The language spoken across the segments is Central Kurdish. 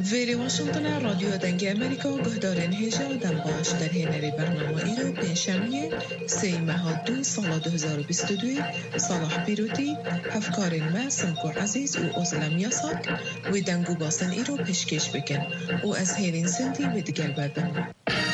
ویری واشنطن رادیو دنگ امریکا گهدارن هیجا دم باش در هنری برنامه ای رو پنجشنبه 3 ماه 2 سال 2022 صلاح بیروتی هفکارین ما سمکو عزیز و ازلم یاساک و دنگو باسن ای رو پیشکش بکن و از هیرین سنتی و دگل ببن.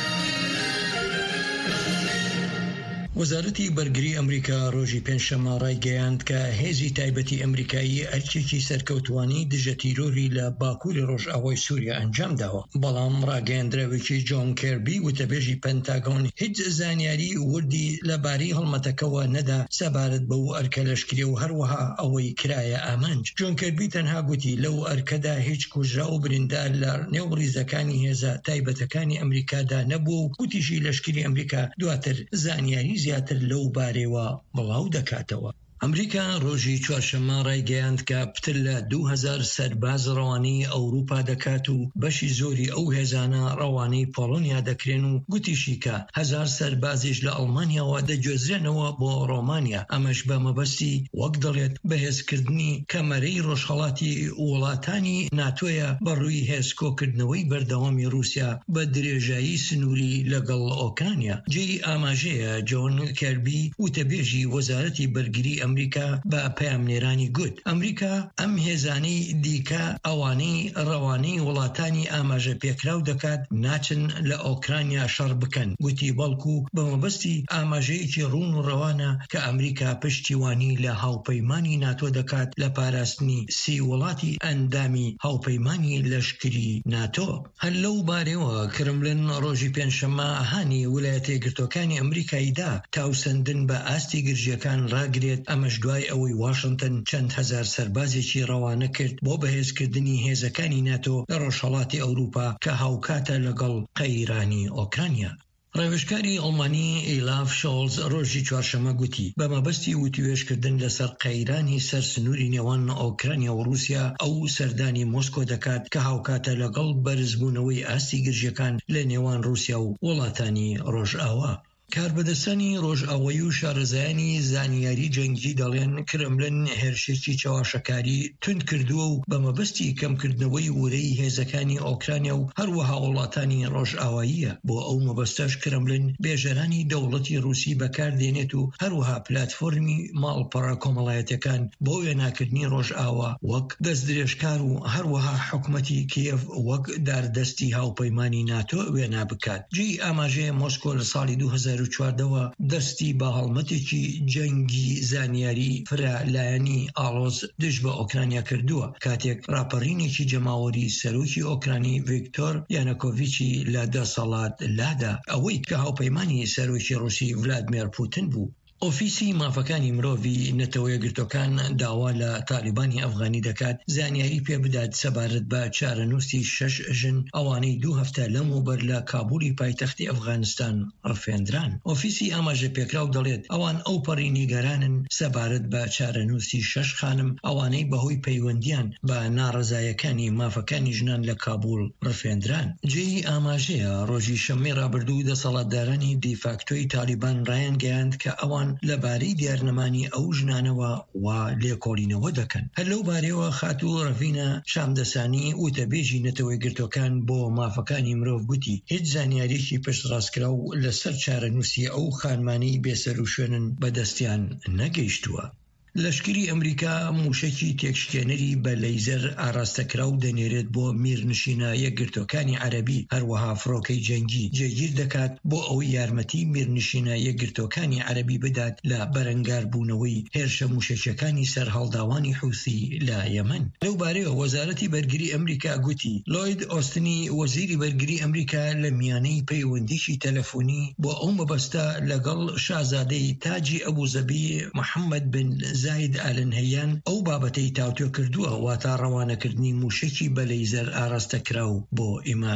وەزارەتی بەرگری ئەمریکا ڕۆژی پێنجشەممە ڕایگەیاند کە هێزی تایبەتی ئەمریکایی ئەرکێکی سەرکەوتوانی دژە تیرۆری لە باکووری ڕۆژئاوای سووریا ئەنجام داوە. بەڵام ڕاگەیاندراوێکی جۆن کێربی وتەبێژی پەنتاگۆن هیچ زانیاری وردی لەبارەی هەڵمەتەکەوە نەدا سەبارەت بەو ئەرکە لەشکری و هەروەها ئەوەی کرایە ئامانج. جۆن کێربی تەنها گوتی لەو ئەرکەدا هیچ کوژرا و بریندار لە نێو ڕیزەکانی هێزە تایبەتەکانی ئەمریکادا نەبوو و گوتیشی لەشکری ئەمریکا دواتر زانیاری زیاتر لەو بارەوە بڵاو دەکاتەوە. ئەمریکا ڕۆژی چوارشەممە ڕایگەیاند کە پتر لە 2000 سەرباز ڕەوانەی ئەوروپا دەکات و بەشی زۆری ئەو هێزانە ڕەوانەی پۆڵۆنیا دەکرێن و گوتیشی کە 1000 سەربازیش لە ئەڵمانیاوە دەگوێزرێنەوە بۆ ڕۆمانیا. ئەمەش بە مەبەستی وەک دەڵێت بەهێزکردنی کەمەرەی ڕۆژهەڵاتی وڵاتانی ناتۆیە بەڕووی هێزکۆکردنەوەی بەردەوامی رووسیا بە درێژایی سنووری لەگەڵ ئۆکرانیا. جێی ئاماژەیە جۆن کێربی وتەبێژی وەزارەتی بەرگری ئەمریکا بە پەیامنێرانی گوت ئەمریکا ئەم هێزانەی دیکە ئەوانەی ڕەوانەی وڵاتانی ئاماژە پێکراو دەکات ناچن لە ئۆکرانیا شەڕ بکەن. گوتی بەڵکو بە مەبەستی ئاماژەیەکی ڕوون و ڕەوانە کە ئەمریکا پشتیوانی لە هاوپەیمانی ناتۆ دەکات لە پاراستنی 30 وڵاتی ئەندامی هاوپەیمانی لەشکری ناتۆ. هەر لەو بارەوە کرملن ڕۆژی پێنجشەممە هانی ویلایەتە یەکگرتووەکانی ئەمریکاییدا تاوسەندن بە ئاستی گرژیەکان ڕاگرێت. ئەمەش دوای ئەوەی واشنگتن چەند هەزار سەربازێکی ڕەوانە کرد بۆ بەهێزکردنی هێزەکانی ناتۆ لە ڕۆژهەڵاتی ئەوروپا کە هاوکاتە لەگەڵ قەیرانی ئۆکرانیا. ڕێوشکاری ئەڵمانی ئیلاف شۆڵز ڕۆژی چوارشەممە گوتی بە مەبەستی وتوێژکردن لەسەر قەیرانی سەر سنووری نێوان ئۆکرانیا و رووسیا ئەو سەردانی مۆسکۆ دەکات کە هاوکاتە لەگەڵ بەرزبوونەوەی ئاستی گرژیەکان لە نێوان رووسیا و وڵاتانی ڕۆژئاوا. کاربەدەستانی ڕۆژئاوایی و شارەزایانی زانیاری جەنگی دەڵێن کرملن هێرشێکی چاواشەکاری تند کردووە و بە مەبەستی کەمکردنەوەی وورەی هێزەکانی ئۆکرانیا و هەروەها وڵاتانی ڕۆژئاواییە. بۆ ئەو مەبەستەش کرملن بێژەرانی دەوڵەتی رووسی بەکاردێنێت و هەروەها پلاتفۆرمی ماڵپەڕە کۆمەڵایەتەکان بۆ وێناکردنی ڕۆژئاوا وەک دەستدرێژکار و هەروەها حکومەتی کیێڤ وەک داردەستی هاوپەیمانی ناتۆ وێنا بکات. جێی ئاماژەیە مۆسکۆ لە ساڵی 2014 دەستی بە هەڵمەتێکی جەنگی زانیاری فرالایەنی ئاڵۆز دژ بە ئۆکرانیا کردووە کاتێک راپەڕینێکی جەماوەری سەرۆکی ئۆکرانی ڤیکتۆر یانەکۆڤیچی لە دەسەڵات لادا ئەوەی کە هاوپەیمانی سەرۆکی ڕووسی ڤلادیمیر پوتین بوو. ئۆفیسی مافەکانی مرۆڤی نەتەوە یەکگرتوەکان داوا لە تالیبانی ئەفغانی دەکات زانیاری پێ بدات سەبارەت بە چارەنووسی 6 ژن ئەوانەی 2 هەفتە لەموبەر لە کابولی پایتەختی ئەفغانستان ڕفێندران. ئۆفیسی ئاماژە پێکراو دەڵێت ئەوان ئەو پەڕی نیگەرانن سەبارەت بە چارەنووسی 6 خانم ئەوانەی بەهۆی پەیوەندیان بە ناڕزایەکانی مافەکانی ژنان لە کابول ڕفێندران. جێی ئاماژەیە ڕۆژی شەممەی ڕابردوو دەسەڵاتدارانی دیفاکتۆی تالیبان ڕایانگەیاند کە ئەوان لەبارەی دیارنەمانی ئەو ژنانەوە وا لێکۆڵینەوە دەکەن. هەر لەو بارەوە خاتوو ڕەڤینە شامدەسانی وتەبێژی نەتەوەی گرتوەکان بۆ مافەکانی مرۆڤ گوتی هیچ زانیاریەکی پشتڕاستکراو لەسەر چارەنووسی ئەو خانمانەی بێسەر و شوێنن بەدەستیان نەگەیشتووە. لەشکری ئەمریکا موشکی تێکشکێنەری بە لەیزەر ئاراستەکراو دەنێرێت بۆ میرنشینە یەکگرتوەکانی عەرەبی هەروەها فڕۆکەی جەنگی جێگیر دەکات بۆ ئەوەی یارمەتی میرنشینە یەکگرتوەکانی عەرەبی بدات لە بەرەنگاربوونەوەی هێرشە موشکەکانی سەرهەڵداوانی حوسی لە یەمەن. لەو بارەیەوە وەزارەتی بەرگری ئەمریکا گوتی لۆید ئۆستنی وەزیری بەرگری ئەمریکا لە میانەی پەیوەندیشی تەلەفۆنی بۆ ئەو مەبەستە لەگەڵ شازادەی تاجی ئەبوزەبی محەممەد بن زاید ئالنهەیان ئەو بابەتەی تاوتۆ کردووە واتە ڕەوانەکردنی موشکی بە لەیزەر ئاراستەکراو بۆ ئیمارات.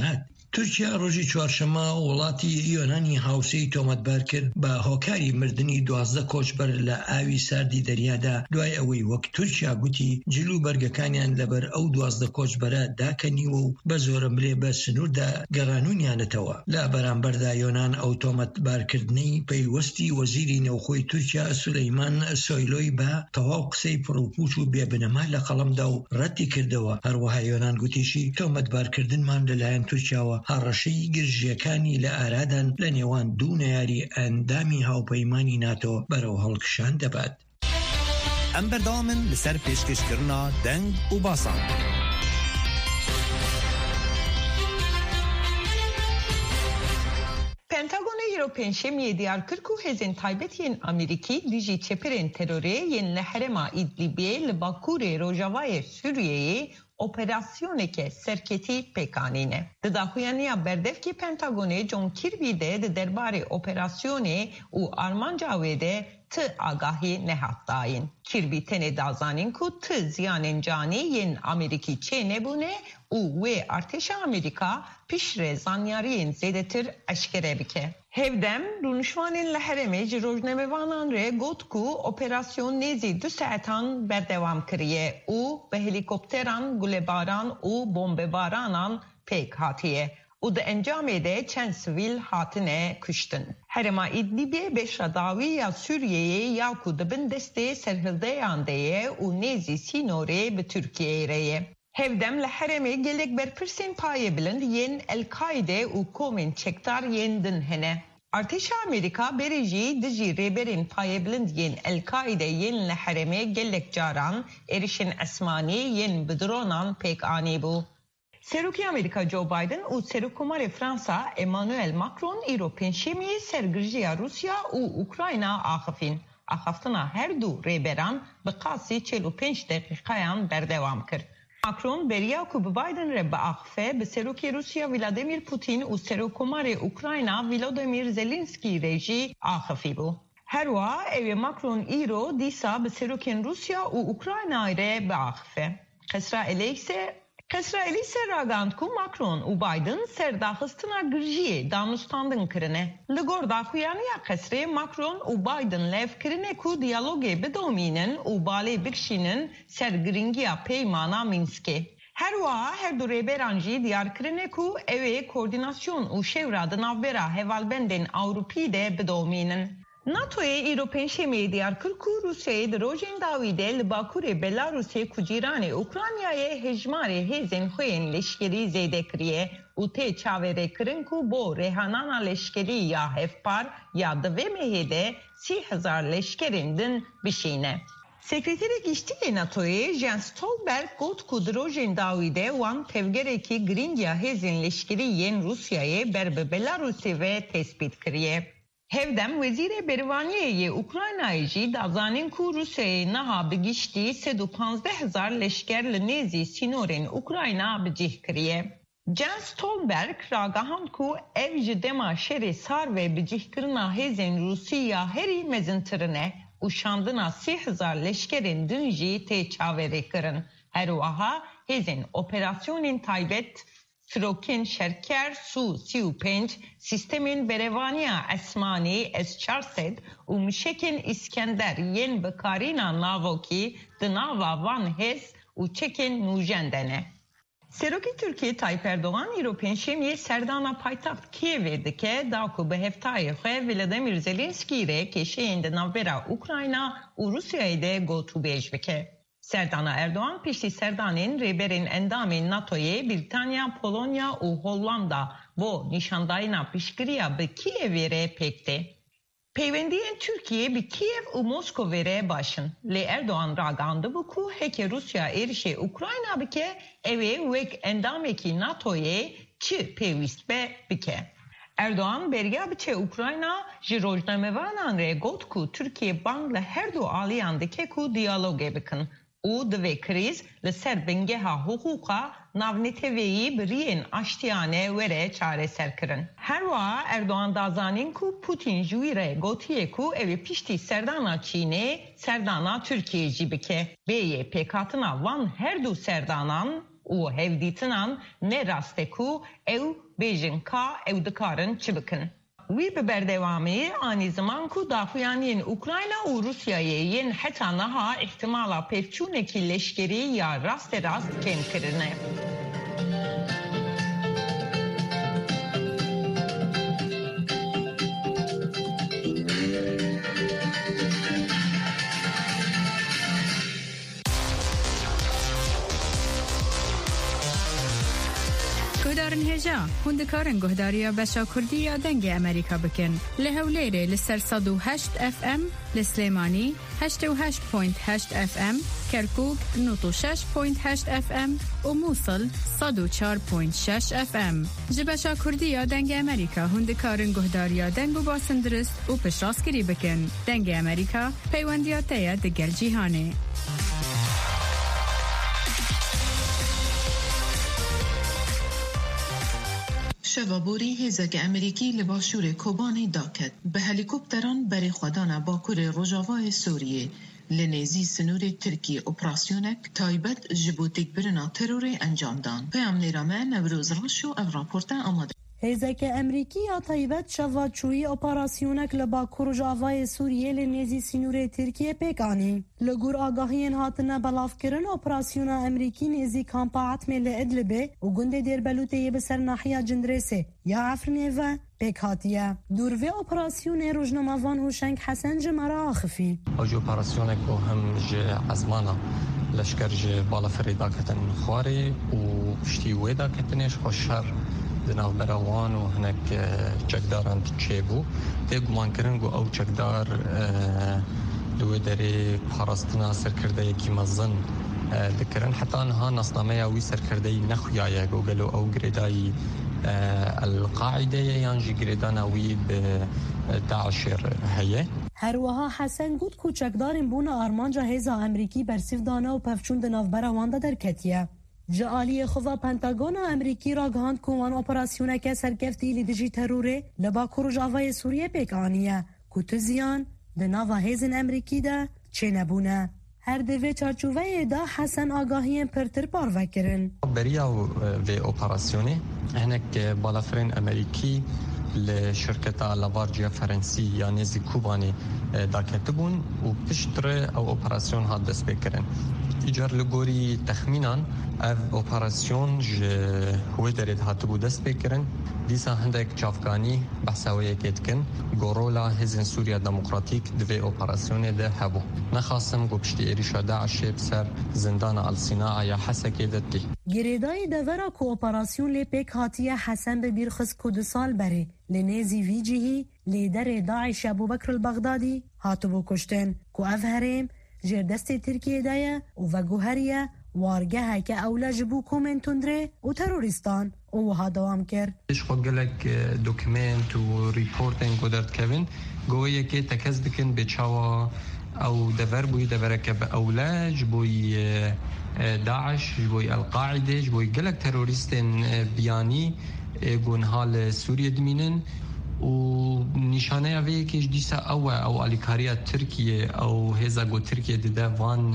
تورکیا ڕۆژی چوارشەمە وڵاتی یۆنانی هاوسەی تۆمەتبار کرد بە هۆکاری مردنی 12 کۆچبەر لە ئاوی ساردی دەریادا دوای ئەوەی وەک تورکیا گوتی جلو بەرگەکانیان لەبەر ئەو 12 کۆچبەرە داکەنیوە و بە زۆرەمرێ بە سنووردا گەڕانوونیانەتەوە. لە بەرامبەردا یۆنان ئەو تۆمەتبارکردنەی پەیوەستی وەزیری نەوخۆی تورکیا سولەیمان سۆیلۆی بە تەواو قسەی پڕوپوچ و بێبنەما لە قەڵەمدا و ڕەتی کردەوە. هەروەها یۆنان گوتیشی تۆمەتبارکردنمان لەلایەن تورکیاوە هەڕەشەی گرژیەکانی لە ئارادان لە نێوان دوو نەیاری ئەندامی هاوپەیمانی ناتۆ بەرەو هەڵکشان دەبات. ئەم بەردەوامن لەسەر پێشکەشکردنا دەنگ و باسان. پێنتاگۆنە ئیرۆپێنشەمیە دیار کرد و هێزên تایبەتیên Amerîkî dijî çepirên terorê yên li herêma Îdlibê li Bakurê Rojavayê Sûriyeyê operasyoneke serketî pêkanîne. Di daxuyaniya berdevkî Pentagonê John Kirby de di derbarê operasyonê û armanca wê de ti agahî nehat dayîn. Kirby tenê dazanîn ku ti ziyanên canî yên Amerîkî çê nebûne û wê artêşa Amerîka piştre zanyariyên zêdetir eşkere bike. Hevdem rûnişvanên li herêmê ji rojnamevanan re got ku operasyon nêzî 2 saetan berdewam kiriye û bi helîkopteran, gulebaran û bombebaranan pêk hatiye û di encamê de çend sivîl hatine kuştin. Herêma İdlibê beşra dawiya Sûriyeyê ya ku dibin destê serhildeyan de ye û nêzî sînorê bi Tirkiyeyê re ye. Hevdem li herêmê gelek berpirsên payê bilind yên El-Kaide û komên çekdar yên din hene. Artêşa Amerîka berê jî dijî rêberên payê bilind yên El-Kaide yên li herêmê gelek caran êrişên esmanî yên bi dronan pêk anî bû. Serokê Amerîka Joe Biden û Serokkomarê Fransa Emmanuel Macron îro pênşemiyê sergirjiya Rusya û Ukrayna axifîn. Axaftina her du rêberan bi qasî 45 deqîqayan berdewam kir. Macron beriya ku bi Biden re biaxife bi Serokê Rusya Vladimir Putin û Serokkomarê Ukrayna Volodymyr Zelenskî re jî axifî bû. Her wiha ew ê Macron îro dîsa bi Serokên Rusya û Ukraynayê re biaxife. Xesra Elîse ragand ku Macron û Biden serdaxistina girjiyê danûstandin kirine. Li gor daxuyaniya Xesrê Macron û Biden lev kirine ku diyalogê bidomînin û balê bikişînin ser giringiya peymana Minskê. Her wiha her du rêberan jî diyar kirine ku ew ê koordinasyon û şewra di navbera hevalbendên Awropî de bidomînin. NATO'ya îro pênşemiyê diyar kir ku Rusyayê di rojên dawî de li Bakurê Belarusê ku cîranê Ukraynayê hejmarê hêzên xwe yên leşkerî zêde kiriye û tê çavêrêkirin ku bo rêhanana leşkerî ya hevpar ya di vê mehê de 30,000 leşkerên din bişîne. Sekreterê Giştî NATO'ya Jens Stoltenberg got ku di rojên dawî de wan tevgerekî giringiya hêzên leşkerî yên Rusyayê ber bi Belarusê ve tespît kiriye. Hevdem wezîrê bervaniyê yê Ukraynayê jî dazanîn ku Rusyayê niha bi giştî 115,000 leşker li nêzî sînorên Ukrayna bicih kiriye. Jens Stoltenberg ragihand ku ev ji dema şerê sar ve bicihkirina hêzên Rusî ya herî mezintirine û şandina 30,000 leşkerên din jî tê çavêrêkirin. Her wiha hêzên operasyonên taybet Firokên Şerker Su-35, sistemên berevaniya esmanî S-400 û mişekên İskender yên bikarîna navokî di nava van hêz û çekên nûjen de ne. Serokê Tirkiye Tayyip Erdoğan îro pênşemiyê serdana paytaxt Kievê dike da ku bi heftayê xwe Volodymyr Zelenskî re kêşeyên di navbera Ukrayna û Rusyayê de gotûbêj bike. Serdana Erdoğan piştî serdanên rêberên endamên NATO'yê Britanya, Polonya û Hollanda bo nîşandayîna piştgiriya bi Kievê re pêkti. Peywendiyên Türkiye bi Kiev û Moskowê re başin. Lê Erdoğan ragandibû ku heke Rusya êrişê Ukrayna bike ew ê wek endamekî NATO'yê çi pêwîst be bike. Erdoğan beriya biçe Ukrayna ji rojnamevanan re got ku Türkiye bang li her du aliyan dike ku diyalogê bikin. û divê krîz li ser bingeha huquqa navneteveyî bi riyên aştiyane were çareser kirin. Her wiha Erdoğan dazanîn ku Putin ji wî re gotiye ku ew ê piştî serdana Çînê serdana Tirkiye jî bike. Bêyê pêkhatina van her du serdanan و هفدیتنان نراسته کو او بیجن که او دکارن چی بکن. وی به بردوامی آنی زمان کو داخویانین اوکراین و روسیایین حتی نها احتمالا پیفچونه کی لشکری یا راست کم کرنه. گهدارن هجا هندکارن گهداریا بشا کردی یا دنگ امریکا بکن لهولیره لسر 108 اف ام لسلیمانی 88.8 اف ام کرکوک 96.8 اف ام و موصل 104.6 اف ام جبشا کردی یا دنگ امریکا هندکارن گهداریا دنگ و باسندرست و پشراسکری بکن دنگ امریکا پیوندیاتیا دگر جیهانه. شوابوری هزگ امریکی لباشور کوبانی داکت به هلیکوپتران بری خودان باکور روجاوای سوریه لنیزی سنور ترکی اپراسیونک تایبت جبوتیک برنا تروری انجام دان. پیام نیرامه نوروز راشو او راپورتا آماده. هزک امریکی یا تایبت شواچوی اپراسیونک لباکور روجاوای سوریه لنیزی سنور ترکیه پیکانی. لگور آگاهین هاتنه بلاف کرن اپراسیون امریکی نیزی کامپا عتمه لعدلبه و گنده دیر بلوته بسر ناحیه جندرسه یا عفرنه و پیکاتیه. دوروی اپراسیون روجناموان هوشنگ حسن جمعرا آخفی. اوجو اپراسیونک با هم جه عزمانا لشکر جه بالا فریدا کتن خواره و پشتیوه دا کتنش خوشر دناو براوان و هنک چکداران تچیبو تیگمان کرن گو او چکدار دوی داری پاراستنا سرکرده یکی مزن دکرن حتی آنها نصنامه اوی سرکرده نخویایه گو گلو او گریدای القاعده یانجی گریدان اوی به داعشر هیه. هروها حسن گود کوچکدارین بون آرمانجا هیزا امریکی برسیف دانه و پفچون دناو براوان در کتیه. جالی خواه پنتاگون امریکی را گهاند کوان اپراسیونه که سرکفتی لیدجی تروره لباکور روجاوای سوریه پیکانیه که تزیان دناوا هیزن امریکی ده چه نبونه. هر دوی چارچوبه دا حسن آگاهیم پرتر پارو کرن. بریا و اپراسیونه هنک بالافرین امریکی لشركة لافارجيا فرنسي یا نزی کوبانی داکته بون و پشتر او اپراسیون ها دست بکرن. ایجار لگوری تخمینان او اپراسیون هوی دارید هاتو بود دست بکرن. دیسا هندک چافگانی بحثاویه کتکن گورولا هزین سوریا دموکراتیک دوی اپراسیون ده هبو. نخواستم گو پشتی ایریشا داعش بسر زندان السیناء یا حسکی دتی. گریدای دورا کو اپراسیون لی پیک هاتیه حسن به بیرخص کود سال بره لنیزی ویجیهی لیدر داعش ابو بکر البغدادی هاتو بو کشتن کو افهریم جردست ترکیه دایه و گوهریه وارگه که اولا جبو کومنتوندره و تروریستان او ها دوام کرد. ایش خود گلک دوکمنت و ریپورتنگ گودرد کوین گویه که تکز بکن به چاوا او دور بوی دوره که به اولا جبوی داعش جبوی القاعده جبوی گلک تروریستن بیانی گونهال سوریه دمینن و نشانه اوی که دیسا او الیکاریا ترکیه او هزا گو ترکیه دیده وان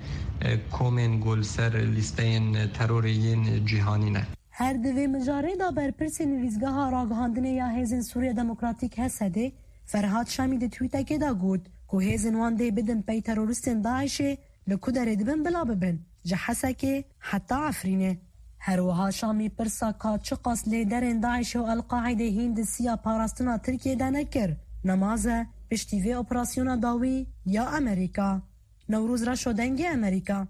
کومن گل سر لیستین ترورین جهانی نه. هر دوی مجاره دا برپرس نویزگاه ها راگهاندنه یا هیزن سوریه دموکراتیک هسته فرهاد شامی ده تویتا که دا گود که هیزن وان ده بدن پی ترورستن داعشه لکو داره دبن بلا ببن جحسه که حتی عفرینه. هروها شامی پرسا که چه قاس لیدرین داعش و القاعده هند سیا پاراستنا ترکیه ده نکر نمازه پشتیوه اپراسیون داوی یا امریکا. نوروز را شدنگ امریکا.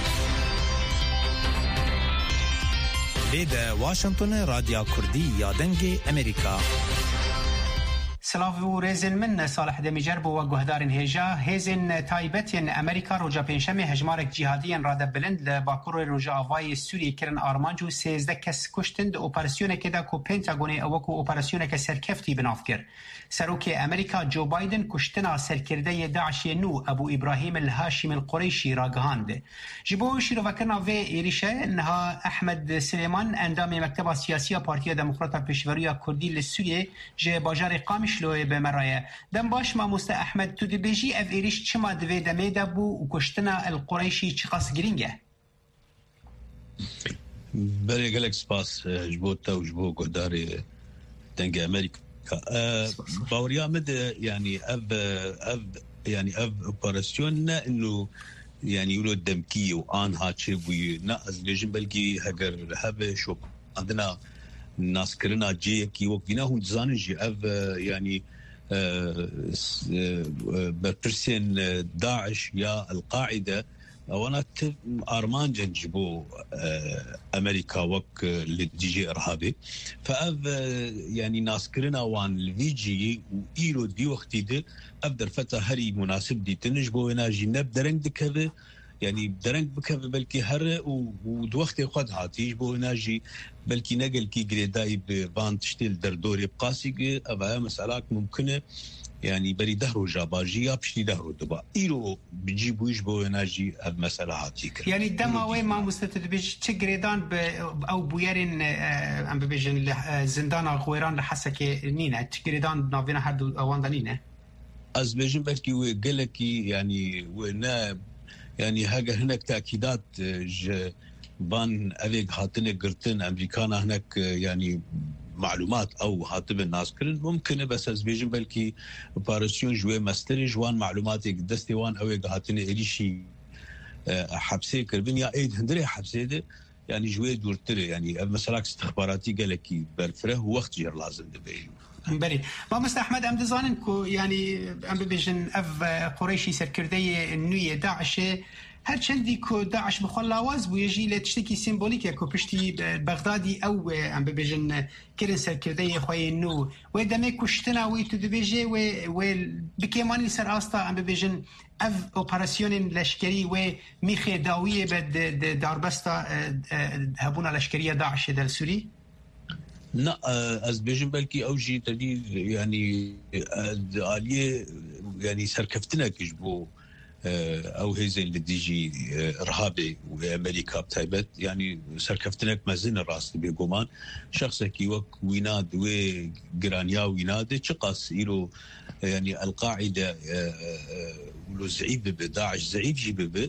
لیده واشنطن رادیو کردی یا دنگ امریکا. سلاف و رزن من صالح دمیجرب و گهدارن هجا هزن تایبتین امریکا روجا پنجشنبه هجمارک جهادیان راده بلند لباکور روجا آوای سوریه کرن آرمانجو 13 کس کشتن ده اپراسیونه که دا کو پنتاگونه اوکو اپراسیونه که سرکفتی بناف کر. سروک امریکا جو بایدن کشتنا سرکرده داعش نو ابو ابراهیم الهاشم القریشی را گهانده. جبو شیرو وکرنا و ایریشه انها احمد سلیمان اندام مکتب سیاسی پارتی دموکرات پیشوری کردی لسوریه جه باجار قامش لوی به مرایه دم باش ما مست احمد تو دی بیجی اف ایریش چما دوی دمه دبو و کشتنا القریشی چی قاس گرینگه؟ بري قالك سباس جبوتا وجبو قداري دنجي أمريكا باوريا مد يعني يعني اوبراسيوننا انه يعني يقولوا الدمكي وان هاتشي وينقز ليجن بلكي هجر هبه شو عندنا الناس كرنا جيكي وقفناهم زانجي يعني برسين داعش يا القاعده وانا ارمان جنجبو امريكا وك للدي جي ارهابي فاف يعني ناس كرنا وان الفيجي وايرو دي وقتي دي ابدر فتا هري مناسب دي تنجبو هنا جنب درنج دكبه يعني درنج بكبه بلكي هر ودوختي قد هاتيج بو هنا جي بلكي نقل كي جريداي بفان تشتيل دردوري بقاسي ابا مسالات ممكنه يعني بري دهرو جاباجيا بشتي دهرو دبا إيرو بيجيبوا يجبوا يناجي المسألة هاتيك يعني دما وين ما مستتد بيج تجريدان أو بويرين أم بيجن زندان غويران لحسك نينا تجريدان نافينا حد أوان دنينا از بيجن بلكي وقلكي يعني ونا يعني هاجا هناك تأكيدات بان أليق هاتني قرتن أمريكانا هناك يعني معلومات او هاتب الناس كلن ممكن بس از بيجن بلكي بارسيون جوي ماستري جوان معلوماتي دستي وان او هاتني اليشي حبسي كربن يا ايد هندري حبسي ده يعني جوي دورتري يعني مثلا استخباراتي قالكي برفره وقت جير لازم دبي بري ما مست احمد ام دزانن كو يعني ام بيجن اف قريشي سركردي النيه داعش هر چندی که داعش بخوال لاواز بو یجی لتشتکی سیمبولیکه که پشتی بغدادی او ام ببیجن کرن سرکرده خواه نو و دمه کشتنا وی تو دبیجه و بکیمانی سر آستا ام ببیجن اف اپراسیون لشکری و میخه داویه بد داربستا هبونا لشکریه داعش دل سوری؟ لا از بيجن بلكي اوجي تدي يعني عاليه يعني سركفتنا كجبو او هيزين اللي يجي ارهابي وامريكا بتايبت يعني سركفتنك مازن الراس بيقومان شخصك يوك ويناد وجرانيا ويناد تشقص يلو يعني القاعده ولو زعيب بداعش زعيب جيب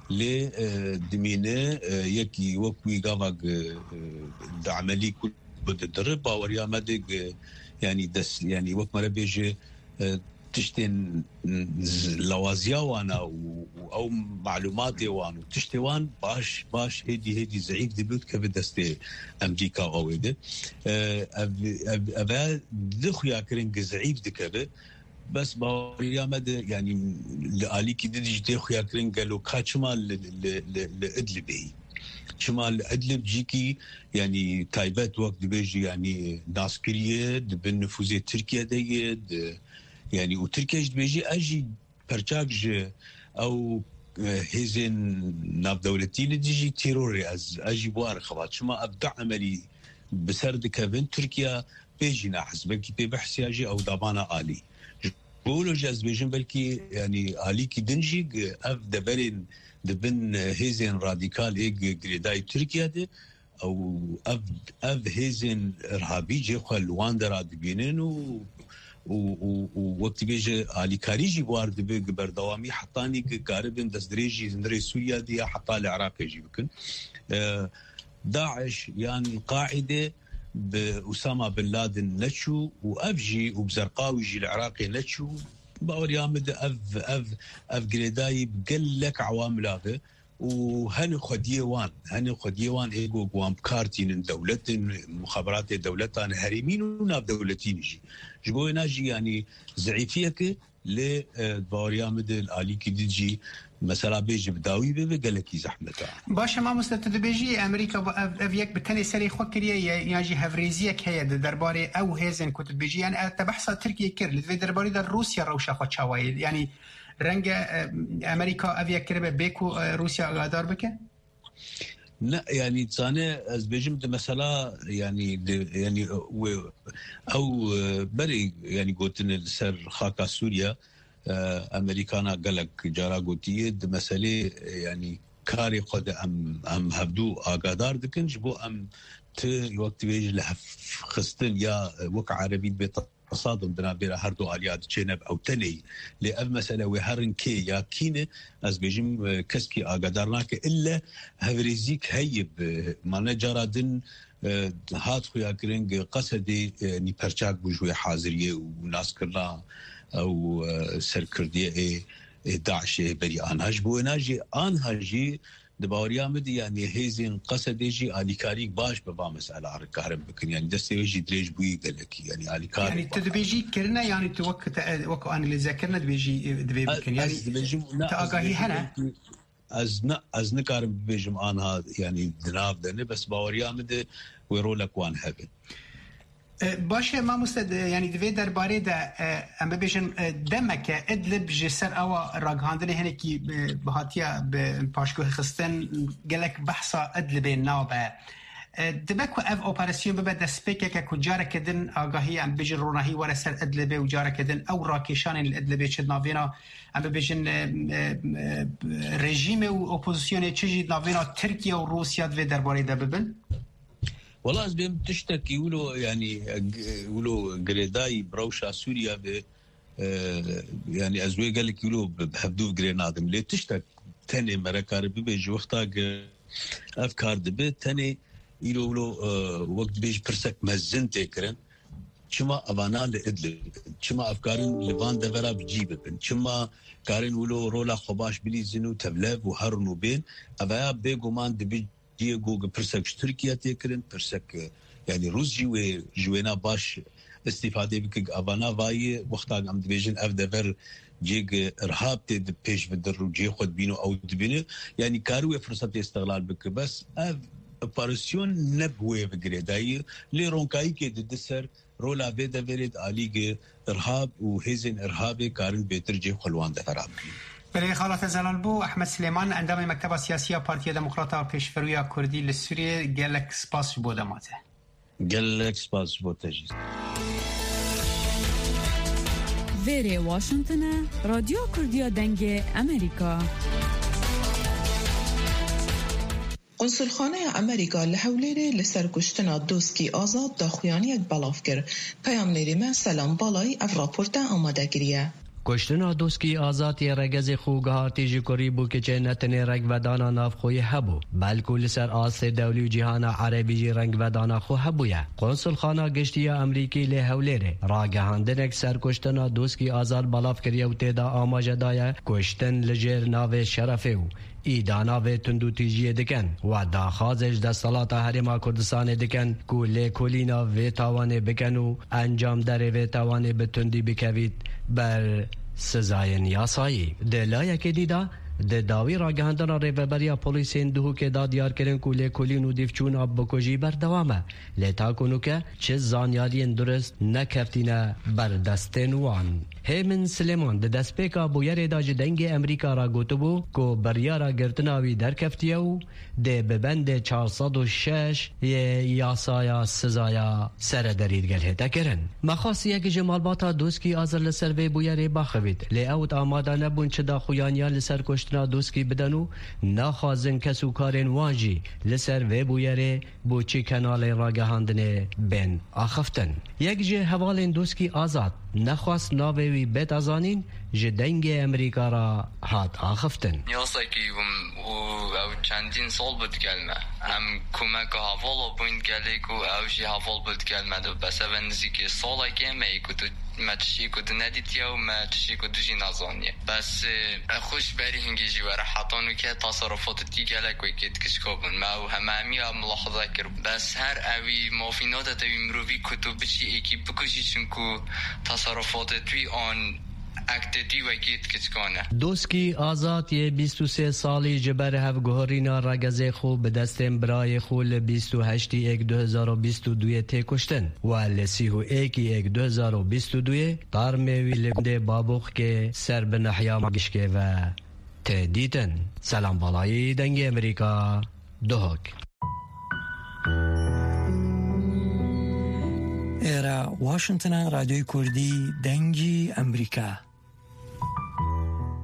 لدمينه يكي وكوي غافق عملي كل بالدرب وريا مدق يعني دس يعني وقت ما بيجي تشتين لوازيا وانا او معلوماتي وانا تشتي وان باش هدي زعيف دبوت كبدستي امريكا او ده ابا دخيا كرنج زعيف دكبه بس باوريا مد يعني لاليكي ديجي دخيا كرنج لو كاتشمال لادلبي شمال ادلب جيكي يعني تايبات وقت بيجي يعني ناس كريه بالنفوذيه تركيا ديد يعني وتركيا بيجي اجي برشاج او هيزن ناب دولتي تيجي تيروري اجي بوار خبات شما ابدع عملي بسرد كابن تركيا بيجي ناحس بلكي بحث ياجي او دابانا الي بقولوا جاز بيجن بلكي يعني الي كي دنجي اف دبرين دبن هيزن راديكال ايج جريداي تركيا دي او اف هيزن ارهابي جي خل واندرا دبينن ووقت بيجي علي كاريجي وارد بردوامي حطاني قاربن دزدريجي زندري سوريا دي حطا العراق يجي بكن داعش يعني قاعده بأسامة بن لادن نتشو وأفجي وبزرقاوي جي العراقي نتشو باوريا مد اف جريداي بقلك عواملاغه وهن خديوان ايجو قوام كارتين دولة مخابرات دولتان هريمين وناب دولتين جبو ناجي يعني زعيفيك لباوريا مدل آليكي ديجي مثلا بيجي بداوي بقلكي زحمته باشا ما مستتد بيجي امريكا افيك بتاني سري خوكريه ياجي هفريزيك هي درباري او هيزن كنت بيجي يعني تبحث تركيا كير لدي درباري در روسيا روشا خوتشاوي يعني رنگ امريكا افيك كربه بيكو روسيا غادار بك لا يعني تاني از بيجم مثلا يعني او بري يعني قلتن السر خاكا سوريا امريكانا قالك جارا قوتيه مساله يعني كاري قد ام هبدو اقادار دكنج بو ام ت وقت بيجي لحف خستن يا وك عربي تصادم بنابير هر دو آليات جنب أو تني لأف مسألة وهرن كي يا كينة از بيجم كسكي آقادرناك إلا هفريزيك هيب مانا جارادن هات خويا كرنج قصدي ني پرچاك بوجوه حاضرية وناس كرنا أو سركردية داعش بري آنهاج بو ناجي آنهاجي دباوريا مدي يعني هيزين قصديجي اليكاريك باش ببا مساله عركارم بكن يعني دستيجي دريج بوي قالك يعني اليكار يعني تدبيجي كرنا يعني توقت وكو ان اللي ذكرنا دبيجي دبي بكن يعني تاغاهي هنا ازنا كارم بيجم انها يعني دناب دني بس باوريا مدي ويرولك وان هبه باشه ما مستد يعني دوی درباره ده ام ببیشن دمک ادلب جسر او راگهاندن هنکی بهاتیا به پاشگاه خستن گلک بحثا ادلب نابه دبکو اف اپراسیون ببه دسپیکه که کجاره کدن آگاهی ام بجن روناهی ورسر ادلبه و جاره کدن او راکشان الادلبه چه ناوینا ام ببیشن رژیم و اپوزیسیون چجی ناوینا ترکیه و روسیه دوی درباره ده ببن والله از بهم تشتكي ولو يعني ولو غريداي بروشا سوريا ب يعني ازوي قال لك ولو بحدو غريناد اللي تشتك تاني مركار بيجي وقتا افكار دبه تاني ولو وقت بيج برسك مزن تكرن چما ابانا لادل چما افكارن لفان دفرا بجيب بن چما كارن ولو رولا خباش بلي زنو تبلاب وهرنو بين ابا بيغومان دبي ديغو برسك تركيا تكرن برسك يعني روسيا وجوينا باش استفاده بك ابانا واي وقتا ام ديفيجن اف دفر جيج ارهاب تد بيش بدر جي خد بينو او دبينه يعني كارو فرصه استغلال بك بس اوبراسيون نبوي بغريداي ليرونكاي كي دسر رولا بيدا بريد عليك ارهاب وهزن ارهابي كارن بيتر جي خلوان دفراب برای خالات زلال بو احمد سلیمان اندام مکتب سیاسی پارتی دموکراتا پیشروی کردی لسوریه گلک سپاس بودماته گلک سپاس بودتجیز ویری واشنطن رادیو کردیا دنگ امریکا قنصلخانه امریکا لحولیره لسر کشتنا دوسکی آزاد داخویانی یک بلاف کر پیام نیریم سلام بالای اف راپورت آماده گریه کشتن دوسکی آزادی رگز خوگهاتی جکری بو که چه نتنی رنگ ودانا ناف خوی هبو بلکو لسر آسر دولی جهان عربی جی رنگ ودانا خو هبویه قنصل خانه گشتی امریکی لی هولیره راگهاندنک سر کشتن دوسکی آزاد بلاف کریه و تیدا آماجه دایه کشتن لجر ناو شرفه و ایدانا و تندو تیجیه دکن و داخازش دستالات حرم کردستان دکن کو لی کولینا و تاوانه بکن و انجام در و تاوانه به تندی بکوید بر سزای یاسایی دلایه که دیده د داوی راگهاندن ریوبریا پولیسین دهو که دا دیار کرن کوله کلین و دیفچون آب بکجی بردوامه لیتا کنو که چه زانیارین درست نکفتینه بر دستین وان هیمن سلیمان د دسپیکا بویر داج دنگ امریکا را گوتو بو که بریارا گرتناوی در کفتیه و ده ببند 406 یاسایا سزایا سر درید گل هتا کرن مخاصی یک جمال باتا دوسکی آزر لسر وی بویر باخوید لی اوت آماده نبون چه دا خویانیا لسر کشتنا دوسکی بدنو نخوازن کسو کارن واجی لسر وی بویر بو چی کنال راگهاندن بین آخفتن یک جه حوالین دوسکی آزاد نخواست ناوی بیت ازانین جدنگ امریکا را هات آخفتن یاساکی او چندین سال بود گلمه هم کمک حوالا بوین گلی که اوشی حوال بود گلمه دو بس اونزی که سالا گمه ای که تو متشی که تو ندیدی و متشی که تو جی نزانیه بس خوش بری هنگی جی وره حتانو که تصرفات تی گلک وی که تکشکا بون ما او همه همی هم ملاحظه کرد بس هر اوی مافینات دوی مروی که تو بچی ایکی بکشی چون که تصرفات توی آن اکتیتی و گیت کچکانه دوسکی آزاد یه 23 سالی جبر هف گوهرینا رگزه خو به دستم برای خول 28/1/2022 تی کشتن و ل31/1/2022 تارموی لگنده بابوخ که سر به نحیا مگشکه و تدیدن سلام بالای دنگ امریکا دوهک ایرا واشنطن رادیوی کردی دنگی امریکا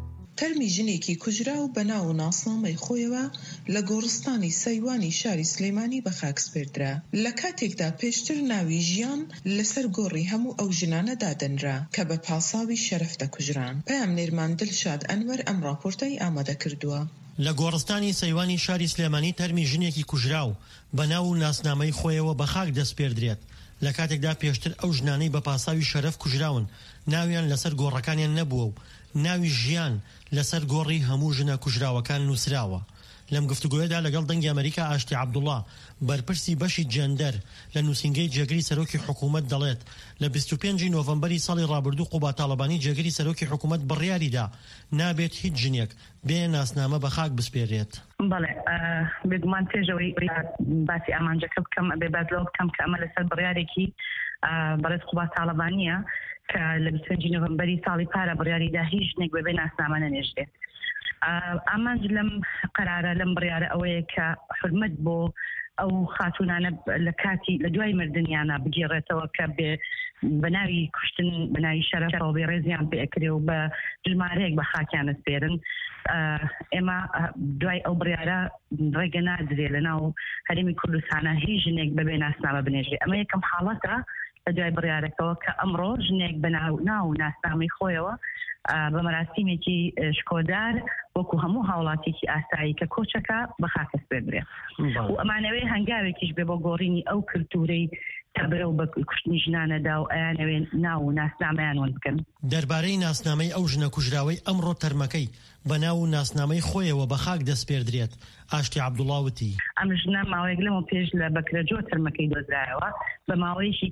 تەرمی ژنێکی کوژرا و بەناو ناسنامەی خۆیەوە لە گۆڕستانی سەیوانی شاری سلێمانی بە خاک سپێردرا. لە کاتێکدا پێشتر ناوی ژیان لەسەر گۆڕی هەموو ئەو ژنانە دادەنرا کە بە پاساوی شەرەف دەکوژران. پەیامنێرمان دڵشاد ئەنوەر ئەم راپۆرتەی ئامادە کردووە. لە گۆڕستانی سەیوانی شاری سلێمانی تەرمی ژنێکی کوژرا و بەناو ناسنامەی خۆیەوە بە خاک دەستپێردرێت لە کاتێکدا پێشتر ئەو ژنانەی بە پاساوی شەرەف کوژراون ناویان لەسەر گۆڕەکانیان نەبووە و ناوی ژیان لەسەر گۆڕی هەموو ژنە کوژراوەکان نووسراوە. لەم گفتوگۆیەدا لەگەڵ دەنگی ئەمریکا ئاشتی عەبدوڵڵا بەرپرسی بەشی جەندەر لە نووسینگەی جێگری سەرۆکی حکوومەت دەڵێت لە 25 نۆڤەمبەری ساڵی ڕابردوو قوبا تاڵەبانی جێگری سەرۆکی حکوومەت بڕیاریدا نابێت هیچ ژنێک بێ ناسنامە بە خاک بسپێرێت. بەڵێ بێگومان پێشەوەی باسی ئامانجەکە بکەم بێ بازلەوە بکەم کە ئەمە لەسەر بڕیارێکی بەڕێز قوبا تاڵەبانیە کە لە 25 نۆڤەمبەری ساڵی پارە بڕیاریدا هیچ ژنێک بێ ناسنامە نەنێژرێت. ئامانج لەم قەرارە لەم بڕیارە ئەوەیە کە حرمەت بۆ ئەو خاتونانە لە کاتی لە دوای مردنیانە بگێڕێتەوە کە بە ناوی کوشتن بە ناوی شەرەفەوە بێ ڕێزیان پێ ئەکرێ و بە ژمارەیەک بە خاکیان ئەسپێرن. ئێمە دوای ئەو بڕیارە ڕێگە نادرێ لە ناو هەرێمی کوردستانە هیچ ژنێک بەبێ ناسنامە بنێژێ. ئەمە یەکەم حاڵەتە لە دوای بڕیارەکەەوە کە ئەمڕۆ ژنێک بە ناو ناسنامەی خۆیەوە بە مەراسیمێکی شکۆدار وەکو هەموو هاوڵاتێکی ئاسایی کە کۆچەکە بە خاکە سپێردرێ و ئەمانەوەی هەنگاوێکیش بێ بۆ گۆڕینی ئەو کلتورەی کە بەرەو بە کوشتنی ژنانەدا و ئەیانەوێ ناو و ناسنامەیان ون بکەن. دەربارەی ناسنامەی ئەو ژنە کوژراوەی ئەمڕۆ تەرمەکەی بە ناو ناسنامەی خۆیەوە بە خاک دەستپێردرێت. ئاشتی عەبدوڵڵا وتی ئەم ژنە ماوەیەک لەمە پێش لە بەکرەجۆ تەرمەکەی دۆزرایەوە بە ماوەیەکی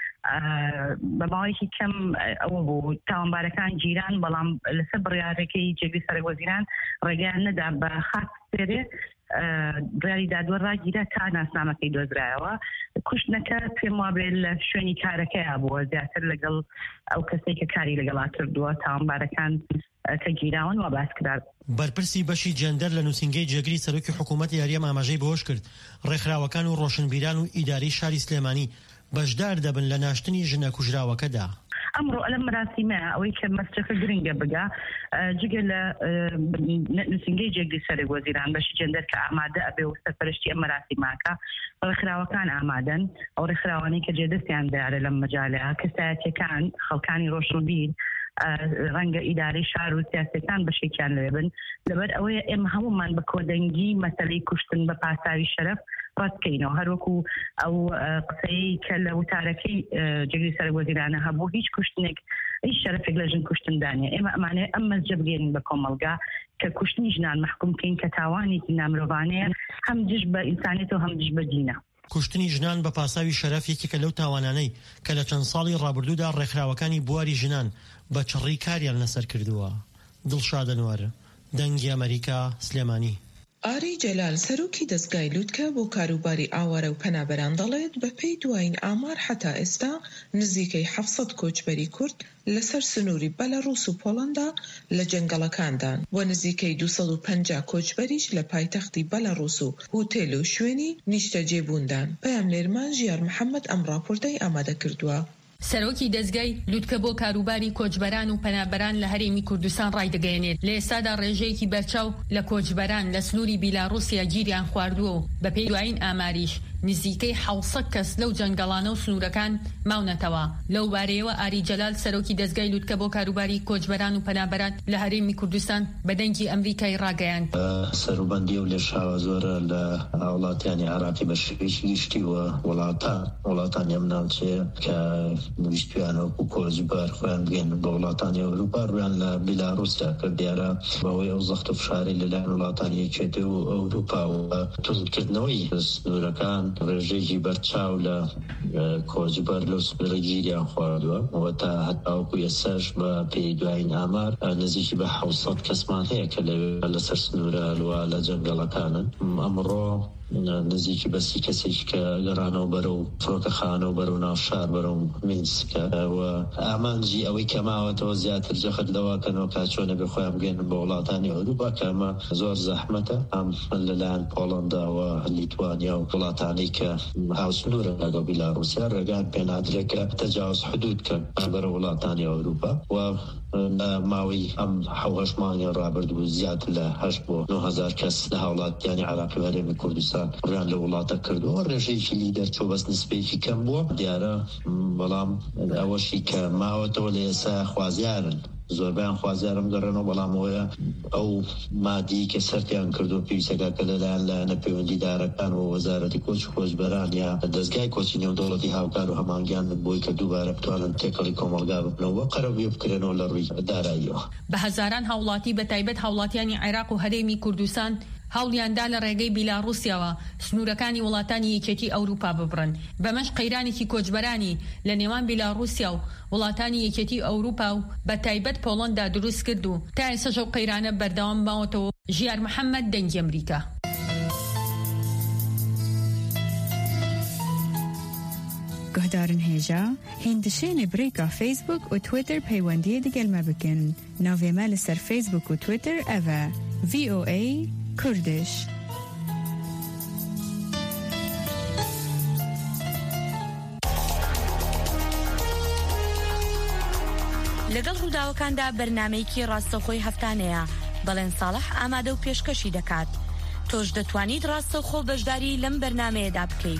کەم ئەوە بوو تاوانبارەکان گیران بەڵام لەسەر بڕیارەکەی جێگری سەرۆکوەزیران ڕێگەیان نەدا بە خاک سپێرێت بڕیاری دادوە ڕاگیرە تا ناسنامەکەی دۆزرایەوە. کوشتنەکە پێم وابێت لە شوێنی کارەکەیە بووە زیاتر لەگەڵ ئەو کەسێک کە کاری لەگەڵا کردووە تاوانبارەکان کە گیراون و باس کرد. بەرپرسی بەشی جەندەر لە نووسینگەی جێگری سەرۆکی حکوومەت یاریە ئاماژەی بەهۆش کرد ڕێکخراوەکان و ڕۆشنبیران و ئیداری شاری سلێمانی بەشدار دەبن لە ناشتنی ژنە کوژراوەکەدا. ئەمڕۆ ئەلەم مەراسیمە ئەوەی کە مەسجەکە گرنگە بگا جگە لە نووسینگەی جێگری سەرۆکوەزیران بەشی جەندەر کە ئامادە ئەبێ و سەرپەرشتی ئەم مەراسیماکە ڕێکخراوەکان ئامادەن ئەو ڕێکخراوانەی کە جێدەستیان دەیارە لەم مەجالەیە کەسایەتیەکان خەڵکانی ڕۆشنبیر ڕەنگە ئیدارەی شار و سیاسەتان بەشێکیان لێ بن لەبەر ئەوەیە ئێمە هەمومان بە کۆدەنگی مەسەلەی کوشتن بە پاساوی شەرەف ڕەتکەینەوە هەروەکو ئەو قسەی کە لە وتارەکەی جێگری سەرۆکوەزیرانە هەبوو هیچ کوشتنێک هیچ شەرەفێک لە ژن کوشتندانە. ئێمە ئەمانەیە ئەم مەسجە بگێنین بە کۆمەلگا کە کوشتنی ژنان محکوم بکەین کە تاوانێکی نامرۆڤانەیە هەم دژ بە ئینسانیەت و هەم دژ بە دینە. کوشتنی ژنان بە پاساوی شەرەف یەکێکە لەو تاوانانەی کە لە چەند ساڵی ڕابردوودا ڕێکخراوەکانی بواری ژنان بە چڕی کاریان لەسەر کردووە. دڵشاد ئەنوەر دەنگی ئەمریکا سلێمانی. ئاری جەلال سەرۆکی دەستگای لووتکە بۆ کاروباری ئاوارە و پەنابەران دەڵێت بە پێی دوایین ئامار حتا ئێستا نزیکەی 700 کۆچبەری کورد لەسەر سنووری بەلاڕووس و پۆڵەندا لە جەنگەڵەکاندان و نزیکەی 250 کۆچبەریش لە پایتەختی بەلاڕووس و هوتێل و شوێنی نیشتەجێبووندان. پەیامنێرمان ژیار محەممەد ئەم راپۆرتەی ئامادە کردووە. سەرۆکی دەستگای لووتکە بۆ کاروباری کۆچبەران و پەنابەران لە هەرێمی کوردستان ڕایدەگەیەنێت لە ئێستادا ڕێژەیەکی بەرچاو لە کۆچبەران لە سنووری بیلاڕوسیا گیریان خواردووە و بە پێی دوایین ئاماریش نزیکەی 700 کەس لەو جەنگەڵانە و سنوورەکان ماونەتەوە. لەو بارەیەوە ئاری جەلال سەرۆکی دەستگای لووتکە بۆ کاروباری کۆچبەران و پەنابەران لە هەرێمی کوردستان بە دەنگی ئەمریکای ڕاگەیاند. سەروبەندی و لێشاوە زۆرە لە وڵاتانی عێراقی بە شێوەیەکی گشتیوە وڵاتانی ئەم ناوچەیە کە ویستیانە و کۆچبەر خۆیان بگەن بە وڵاتانی ئەوروپا ڕویان لە بیلاڕوسیا کە دیارە بەوەی ئەو زەخت و فشاری لەلایەن وڵاتانی یەکێتی و ئەوروپا و توزکردنەوەی سنوورەکان ڕێژەیەکی بەرچاو لە کۆچبەر لەو سنوورە گیریان خواردووە و تا هەتاوەکو ئێستاش بە پێی دوایین ئامار نزیکی بە 700 کەسمان هەیە کە لەسەر سنوورە هەلوا لە جەنگەڵەکانن. ئەمڕۆ نزیکی بەسی کەسێک کە گەڕانەوە بەرەو فڕۆکەخانە و بەرەو ناوشار بەرەو مینسکە و ئامانجی ئەوەی کەماوەتەوە زیاتر جەخت لەواکەنەوە کا چۆنە بێ خۆیان بگەێنن بە وڵاتانی ئەوروپا کە ئەمە زۆر زەحمەتە ئەم لەلایەن پۆڵەندا و لیتوانیا و وڵاتانەی کە هاوسنوورە لەگەڵ بیلاڕوسیا ڕێگان پێنادرێکە تەجاوز حدود کە بەرە وڵاتانی ئەوروپا و ماوەی ئەم حەوهەش مانگی ڕابردبوو زیاتر لە 8 بۆ 9,000 کەس لە هاوڵاتیانی عێراقی و هەرێمی کوردستان ڕیان لە وڵاتە کردووە ڕێژەیەکی لیدەر چۆ بەس نسبەیەکی کەم بووە دیارە بەڵام ئەوەشی کە ماوەتەوە لە ئێستا خوازیارن زۆربیان خوازیارم گەڕێنەوە بەڵام ئەوەیە ئەو مادی کە سەرتیان کردو پێویستەکە کە لەلایەن لایەنە پەیوەندیدارەکان و وەزارەتی کۆچ و خۆشبەران یا دەستگای کۆچی نێودەوڵەتی هاوکار و هەمانگیان بۆی کە دووبارە بتوانن تێکەڵی کۆمەلگا ببنەوە قەرەبوویە بکرێنەوە لە ڕووی داراییەوە. بە هەزاران هاوڵاتی بە تایبەت هاوڵاتیانی عێراق و هەرێمی کوردستان هەوڵیاندا لە ڕێگەی بیلاڕوسیاوە سنوورەکانی وڵاتانی یەکێتی ئەوروپا ببڕن. بەمەش قەیرانێکی کۆچبەرانی لە نێوان بیلاڕوسیا و وڵاتانی یەکێتی ئەوروپا و بە تایبەت پۆڵەندا دروست کرد و تا ئێستا ئەو قەیرانە بەردەوام ماوەتەوە. ژیار محەممەد دەنگی ئەمریکا. گهدارن هێژا هێندشێنێ برێکا فیسبوک و تویتر پەیوەندیە دەگەلمە بکەن. ناوێمە لەسەر فیسبوک و تویتر ئەڤە VOA کوردش. لەگەڵ ڕووداوەکاندا بەرنامەیەکی ڕاستەوخۆی هەفتانەیە بەڵێن ساڵح ئامادە و پێشکەشی دەکات. تۆش دەتوانیت ڕاستەوخۆ بەشداری لەم بەرنامەیەدا بکەیت.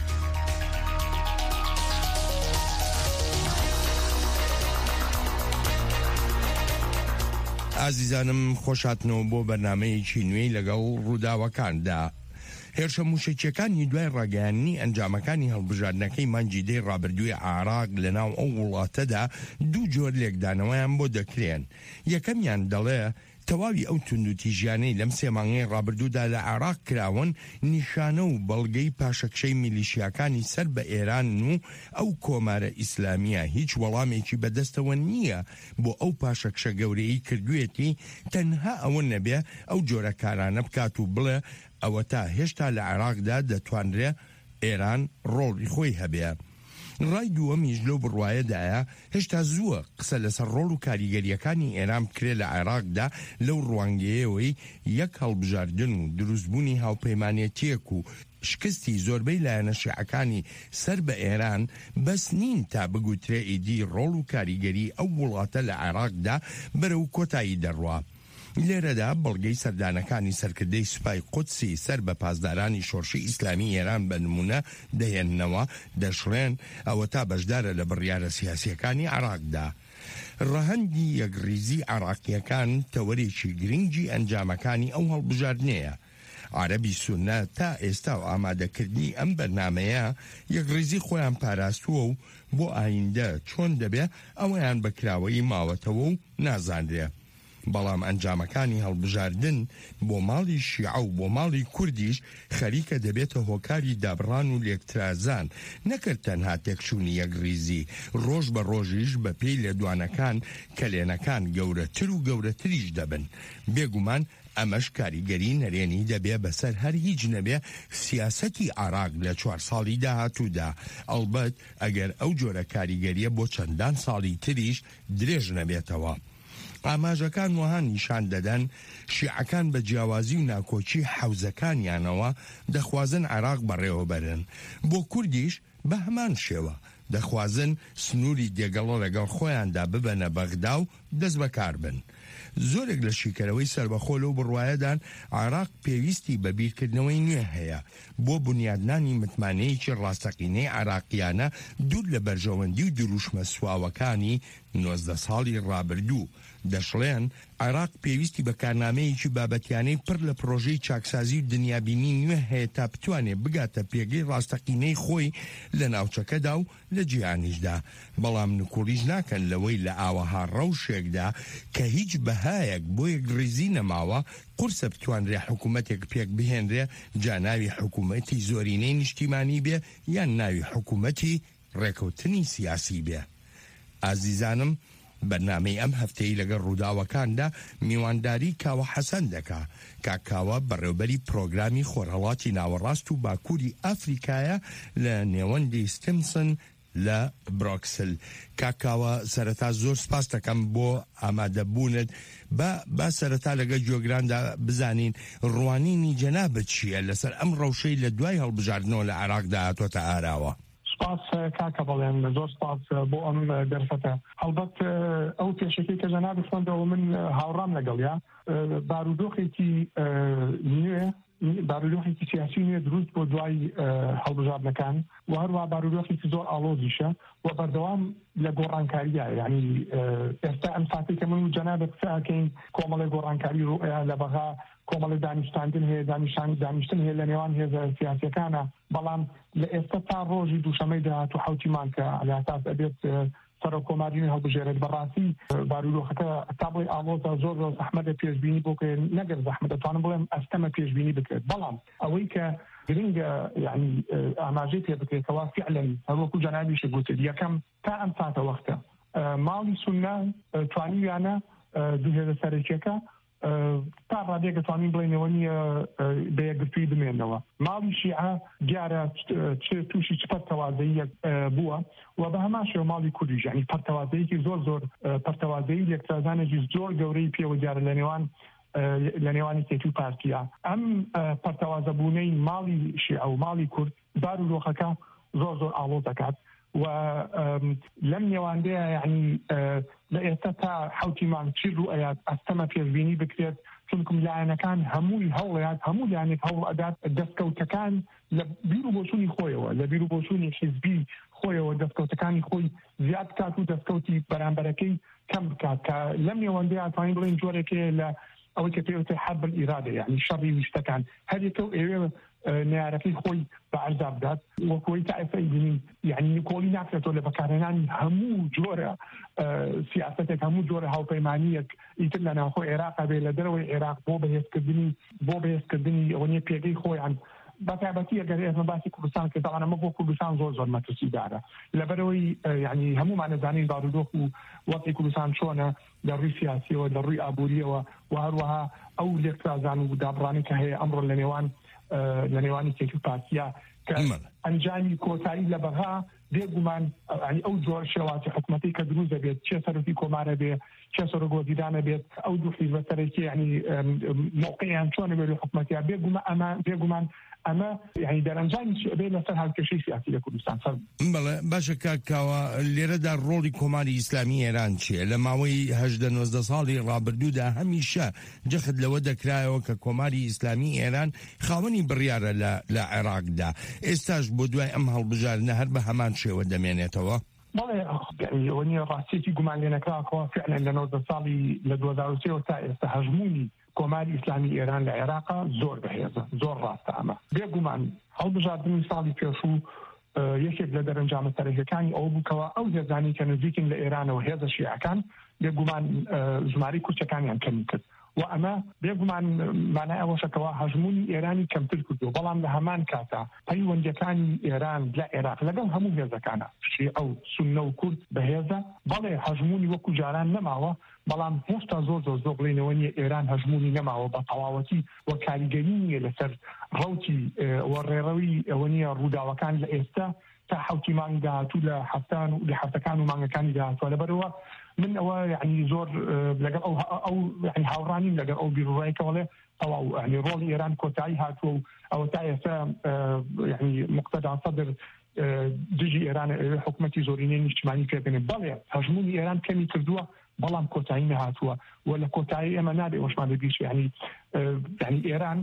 ئازیزانم خۆشاتنەوە بۆ بەرنامەیەکی نوێی لەگەڵ ڕووداوەکاندا. هێرشە موشەکیەکانی دوای ڕاگەیاندنی ئەنجامەکانی هەڵبژاردنەکەی مانگی دەی ڕابردووی عێراق لەناو ئەو وڵاتەدا دوو جۆر لێکدانەوەیان بۆ دەکرێن. یەکەمیان دەڵێ تەواوی ئەو توندوتیژیانەی لەم سێ مانگەی ڕابردوودا لە عێراق کراون نیشانە و بەڵگەی پاشەکشەی میلیشیاکانی سەر بە ئێران و ئەو کۆمارە ئیسلامیە هیچ وەڵامێکی بەدەستەوە نییە بۆ ئەو پاشەکشە گەورەی کردوێتی تەنها ئەوە نەبێ ئەو جۆرە کارانە بکات و بڵێ ئەوە تا هێشتا لە عێراقدا دەتوانرێ ئێران ڕۆڵی خۆی هەبێ. ڕای دووەمیش لەو بڕوایەدایە هێشتا زووە قسە لەسەر ڕۆڵ و کاریگەریەکانی ئێران بکرێ لە عێراقدا لەو ڕوانگەیەوەی یەک هەڵبژاردن و دروستبوونی هاوپەیمانێتیەک و شکستی زۆربەی لایەنە شیعەکانی سەر بە ئێران بەس نین تا بگوترێ ئیدی ڕۆڵ و کاریگەری ئەو وڵاتە لە عێراقدا بەرەو کۆتایی دەڕوا. لێرەدا بەڵگەی سەردانەکانی سەرکردەی سوپای قودسی سەر بە پاسدارانی شۆڕشی ئیسلامی ئێران بە نمونە دەهێننەوە دەشڵێن ئەوە تا بەشدارە لە بڕیارە سیاسیەکانی عێراقدا. ڕەهەندی یەکڕیزی عێراقیەکان تەوەرێکی گرنگی ئەنجامەکانی ئەو هەڵبژاردنەیە. عەرەبی سونە تا ئێستا و ئامادەکردنی ئەم بەرنامەیە یەکڕیزی خۆیان پاراستووە و بۆ ئایندە چۆن دەبێ ئەوەیان بەکراوەی ماوەتەوە و نازانرێ. بەڵام ئەنجامەکانی هەڵبژاردن بۆ ماڵی شیعە و بۆ ماڵی کوردیش خەریکە دەبێتە هۆکاری دابڕان و لێکترازان نەکرد تەنها تێکچوونی یەکڕیزی ڕۆژ بە ڕۆژیش بە پێی لێدوانەکان کە لێنەکان گەورەتر و گەورەتریش دەبن. بێگومان ئەمەش کاریگەری نەرێنی دەبێ بەسەر هەر هیچ نەبێ سیاسەتی عێراق لە 4 ساڵی داهاتوودا. ئەڵبەت ئەگەر ئەو جۆرە کاریگەریە بۆ چەندان ساڵی تریش درێژ نەبێتەوە. ئاماژەکان وەها نیشان دەدەن شیعەکان بە جیاوازی و ناکۆچی حەوزەکانیانەوە دەخوازن عێراق بەڕێوەبەرن. بۆ کوردیش بە هەمان شێوە دەخوازن سنووری دێگەڵە لەگەڵ خۆیاندا ببەنە بەغدا و دەست بەکار بن. زۆرێک لە شیکەرەوەی سربەخۆ لەو بڕوایەدان عێراق پێویستی بە بیرکردنەوەی نوێ هەیە بۆ بنیادنانی متمانەیەکی ڕاستەقینەی عێراقیانە دوور لە بەرژەوەندی و دروشمە سواوەکانی 19 ساڵی ڕابردوو. دەشڵێن عێراق پێویستی بە کارنامەیەکی بابەتیانەی پڕ لە پرۆژەی چاکسازی و دنیابینی نوێ هەیە تا بتوانێت بگاتە پێگەی ڕاستەقینەی خۆی لە ناوچەکەدا و لە جیهانیشدا. بەڵام نکوڕیش ناکەن لەوەی لە ئاوەها ڕەوشێکدا کە هیچ بەهایەک بۆ یەکڕیزی نەماوە قورسە بتوانرێ حکوومەتێک پێک بهێنرێ جا ناوی حکوومەتی زۆرینەی نیشتیمانی بێ یان ناوی حکوومەتی ڕێکەوتنی سیاسی بێ. ئازیزانم بەرنامەی ئەم هەفتەی لەگەڵ ڕووداوەکاندا میوانداری کاوە حەسەن دەکا. کاکاوە بەڕێوەبەری پرۆگرامی خۆرهەڵاتی ناوەڕاست و باکووری ئەفریکایە لە نێوەندی ستیمسن لە بروکسل. کاکاوە سەرەتا زۆر سپاس دەکەم بۆ ئامادەبوونت. با سەرەتا لەگە جۆگراندا بزانین ڕوانینی جەنابەت چییە لەسەر ئەم ڕەوشەی لە دوای هەڵبژاردنەوە لە عێراقدا هاتوۆتە ئاراوە. سپاس کاکە بەڵێن زۆر سپاس بۆ ئەم دەرفەتە. هەڵبەت ئەو پێشەکەی کە جەنابی خوێندەوە من هاوڕام لەگەڵیا بارودۆخێکی نوێ بارودۆخێکی سیاسی نوێ دروست بۆ دوای هەڵبژاردنەکان و هەروە بارودۆخێکی زۆر ئاڵۆزیشە و بەردەوام لە گۆڕانکاریە. یعنی ئێستا ئەم ساتێک کە من و جەنابێت قسەکەین کۆمەڵی گۆڕانکاری ڕوئەیە لە بەغا کۆمەڵی دانیشتاندن هەیە دانیشتن هەیە لە نێوان هێزە سیاسیەکانە، بەڵام لە ئێستا تا ڕۆژی دووشەمەی داهاتوو حوتی مانکە ئەلاساس ئەبێت سەرۆک کۆماریی هەڵبژێرێت. بەڕاستی بارودۆخەکە تا بۆی ئاڵۆزە زۆر زەحمەتە پێشبینی بۆکە نەگەر زەحمەت دەتوانم بڵێم ئەستەمە پێشبینی بکرێت، بەڵام ئەوەی کە گرنگە یعنی ئاماژەی پێ بکرێتەوە فعلەن هەروەکو جەنابیشە گوتت یەکەم تا ئەم ساتە وەختە ماڵی سونە توانیویانە دوو هێزە سەرەکیەکە تا ڕادێک دەتوانین بڵێنەوە نیە بەیەکگرتووی بمێنەوە. ماڵی شیعە دیارە تووشی چ پەرتەوازەیەک بووە و بە هەمان شێوە ماڵی کوردیش یعنی پەرتەوازەیەکی زۆر پەرتەوازەیی لێکترازانێکی زۆر گەورەی پێوە دیارە لە نێوانی تێکی پارتیە. ئەم پەرتەوازە بوونەی ماڵی شیعە و ماڵی کورد بارودۆخەکە زۆر ئاڵۆز دەکات و لەم نێواندەیە یعنی لە ئێستا تا حوتی مانگ چی ڕوئەیات ئەستەمە پێشبینی بکرێت، چونکم لایەنەکان هەمووی هەوڵەیات هەموو لایەنێک هەوڵ ئەدات دەستکەوتەکان لە بیر و بۆچوونی خۆیەوە لە بیر و بۆچوونی حیزبی خۆیەوە دەستکەوتەکانی خۆی زیاد بکات و دەستکەوتی بەرامبەرەکەی کەم بکات کە لەم نێوەندەیە ئەتوانین بڵێن جۆرێکەیە لە ئەوەی کە پێوتە حرب الئیرادە یعنی شەڕی ویستەکان هەرێکە و ئێوێ نیارەکەی خۆی بە عەرزا بدات وەکوەی تا ئێستا بینین یعنی کۆڵی ناکرێتەوە لە بەکارهێنانی هەموو جۆرە سیاسەتێک هەموو جۆرە هاوپەیمانیەک ئیتر لە ناوخۆی عێراقا بێ لە دەرەوەی عێراق بۆ بەهێزکردنی ئەوەنیە پێگەی خۆیان بەتابەتی ئەگەر ئێمە باسی کوردستان کە داوانە مە بۆ کوردستان زۆر مەترسیدارە لەبەرەوەی یعنی هەمومان دەزانین بارودۆخ و وەقتی کوردستان چۆنە لە ڕووی سیاسیەوە لە ڕووی ئابووریەوە و هەروەها ئەو لێکترازان و دابڕانی کە هەیە ئەمڕۆ لە نێوانی تێکی پارتیا کە ئەنجامی کۆتایی لە بەغا بێگومان ئەو جۆر شێوازی حکوومەتی کە دروست دەبێت چێ سەرۆکی کۆمارە بێ چێ سەرۆکۆزیدانە بێت ئەو دوو حیزبە سەرەکی یعنی موقعیان چۆنە بێت لە حکوومەتیە بێگومان ئەمە یعنی دەرەنجامی بێت لەسەر هەڵکێشەی سیاسی لە کوردستان. بەڵێ باشە کاکاوە لێرەدا ڕۆڵی کۆماری ئیسلامی ئێران چییە؟ لە ماوەی 18 ساڵی ڕابردوودا هەمیشە جەخت لەوە دەکرایەوە کە کۆماری ئیسلامی ئێران خاوەنی بڕیارە لە عێراقدا، ئێستاش بۆ دوای ئەم هەڵبژاردنە هەر بە هەمان شێوە دەمێنێتەوە؟ بەڵێ ئەوە نیە ڕاستیەکی گومان لێ نەکراوە فعلا لە 90 ساڵی لە 2003 تا ئێستا هەژمونی کۆماری ئیسلامی ئێران لە عێراقا زۆر بەهێزە زۆر ڕاستە. ئەمە بێگومان هەڵبژاردننی ساڵی پێشوو یەکێک لە دەرەنجامە سەرەکیەکانی ئەو بووکەوە ئەو هێزانی کە نزیکن لە ئێرانەوە هێزە شیعەکان بێگومان ژمارەی کوچەکانیان کەمی کرد و ئەمە بێگومان مانای ئەوەشەکەوە هەژمونی ئێرانی کەمتر کردو، بەڵام لە هەمان کاتا پەیوەندیەکانی ئێران لە عێراق لەگەڵ هەموو هێزەکانە شیعە و سوننە و کورد بەهێزە. بەڵێ هەژمونی وەکو جاران نەماوە، بەڵام هێشتا زۆر بڵێنەوە نیە ئێران هەژمونی نەماوە بە تەواوەتی و کاریگەری نیە لەسەر ڕەوتی وەڕێڕەوی ئەوە نیە ڕووداوەکان لە ئێستا تا حوتی مانگ داهاتوو لە هەفتەکان و مانگەکانی داهاتووە. لەبەرەوە من ئەوە یعنی زۆر لەگەڵ ئەو یعنی هاوڕانیم لەگەڵ ئەو بیرڕایەکەوەڵێ ئەوە یعنی ڕۆڵی ئێران کۆتایی هاتووە و ئەوە تا ئێستا یعنی مقتەدا سەدر دژی ئێران حکوومەتی زۆرینەی نیشتیمانی پێبێنێت. بەڵێ هەژمونی ئێران کەمی کردووە بەڵام کۆتایی نەهاتووە و لە کۆتایی ئێمە نابێ وەشمان لەبیش یعنی ئێران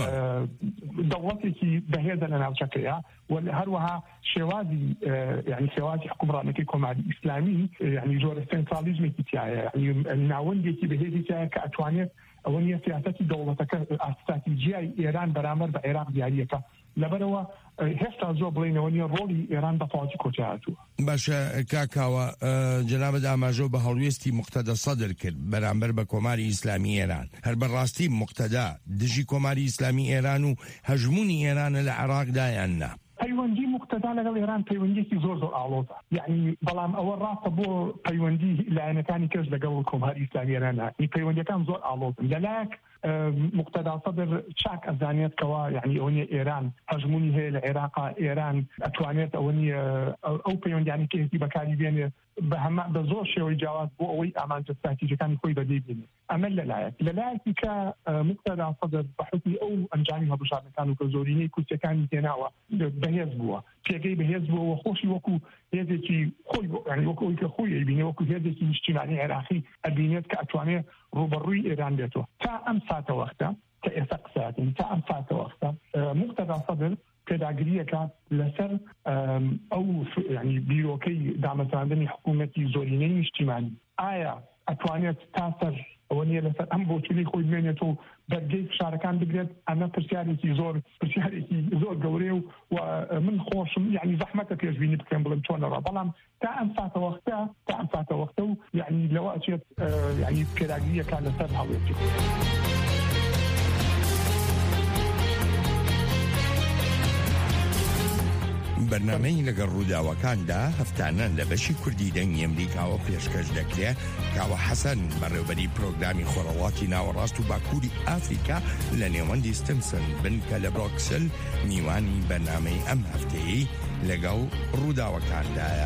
دەوڵەتێکی بەهێزە لە ناوچەکەیە و هەروەها شێوازی یعنی شێوازی حکومڕانەکەی کۆماری ئیسلامی یعنی زۆر سنترالیزمێکی تایە یعنی ناوەندێکی بەهێزی تایە کە ئەتوانێت ئەوە نیە سیاسەتی دەوڵەتەکە ئاستراتیجیای ئێران بەرامبەر بە عێراق دیاریەکە. لەبەرەوە هێشتا زۆر بڵێنەوە نیە ڕۆڵی ئێران بە تەواوی کۆتا هاتووە. باشە کاکاوە جەنابەت ئاماژە بە هەڵوێستی مقتەدا سەدر کرد بەرامبەر بە کۆماری ئیسلامی ئێران. هەر بەڕاستی مقتەدا دژی کۆماری ئیسلامی ئێران و هەژمونی ئێرانە لە عێراقدا یان نا؟ پەیوەندی مقتەدا ئێمە لەگەڵ ئێران پەیوەندیەکی زۆر ئاڵۆتە یعنی بەڵام ئەوە ڕاستە بۆ پەیوەندی لایەنەکانی کەس لەگەڵ کۆماری ئیسلامی ئێرانە پەیوەندیەکان زۆر ئاڵۆتن لەلایەک مقتدا صدر چاک ئەزانێت کەوا یعنی ئەوە ئێران هەژمونی هەیە لە عێراقا ئێران ئەتوانێت ئەوە ئەو پەیوەندیانی کەسی بەکاری بێنێ بە زۆر شێوەی جیاواز بۆ ئەوەی ئامانجە استراتیژیەکانی خۆی بەدەبێنێت ئەمە لەلایەکی کە مقتدا صدر بەحکمی ئەو ئەنجامی هەڵبژاردنەکان و کە زۆرینەی کورسەکانی هێناوە بەهێز بووە پێگەی بەهێز بووە خۆشی وەکو هێزێکی خۆی یعنی وەکو ئەوی کە خۆی ئەبینێ وەکو هێزێکی نیشتیمانی عێراقی ئەبینێت کە ئەتوانێت ڕوبەڕووی ئێران بێتەوە تا ئەم ساتە وەختە کە ئێستا قسەکەین تا ئەم ساتە وەختە مقتدا صدر پێداگریەکە لەسەر ئەو ینی بیرۆکەی دامەزراندنی حکوومەتی زۆرینەی نیشتیمانی ئایا ئەتوانێت تا سەر ئەوە نیە لەسەر ئەم بۆچولی خۆی بمێنێت و بەرگەی فشارەکان بگرێت ئەمە پرسیارێکی زۆر گەورەیە و من خۆشم یعنی زەحمەتە پێشبینی بکەم بڵم چۆن لەڕا بەڵام تا ئەم ساتە وەختە و یعنی لەوە ئەچێت یعنی پێداگریەکە لەسەر هەڵوێتی بەرنامەی لەگەڵ ڕووداوەکاندا هەفتانە لە بەشی کوردی دەنگی ئەمریکاوە پێشکەش دەکرێت کاوە حەسەن بەڕێوەبەری پرۆگرامی خۆڕەڵاتی ناوەڕاست و باکووری ئافریکا لە نێوەندی ستمسن بنکە لە بڕۆکسل میوانی بەرنامەی ئەم هەفتەیەی لەگەڵ ڕووداوەکاندایە.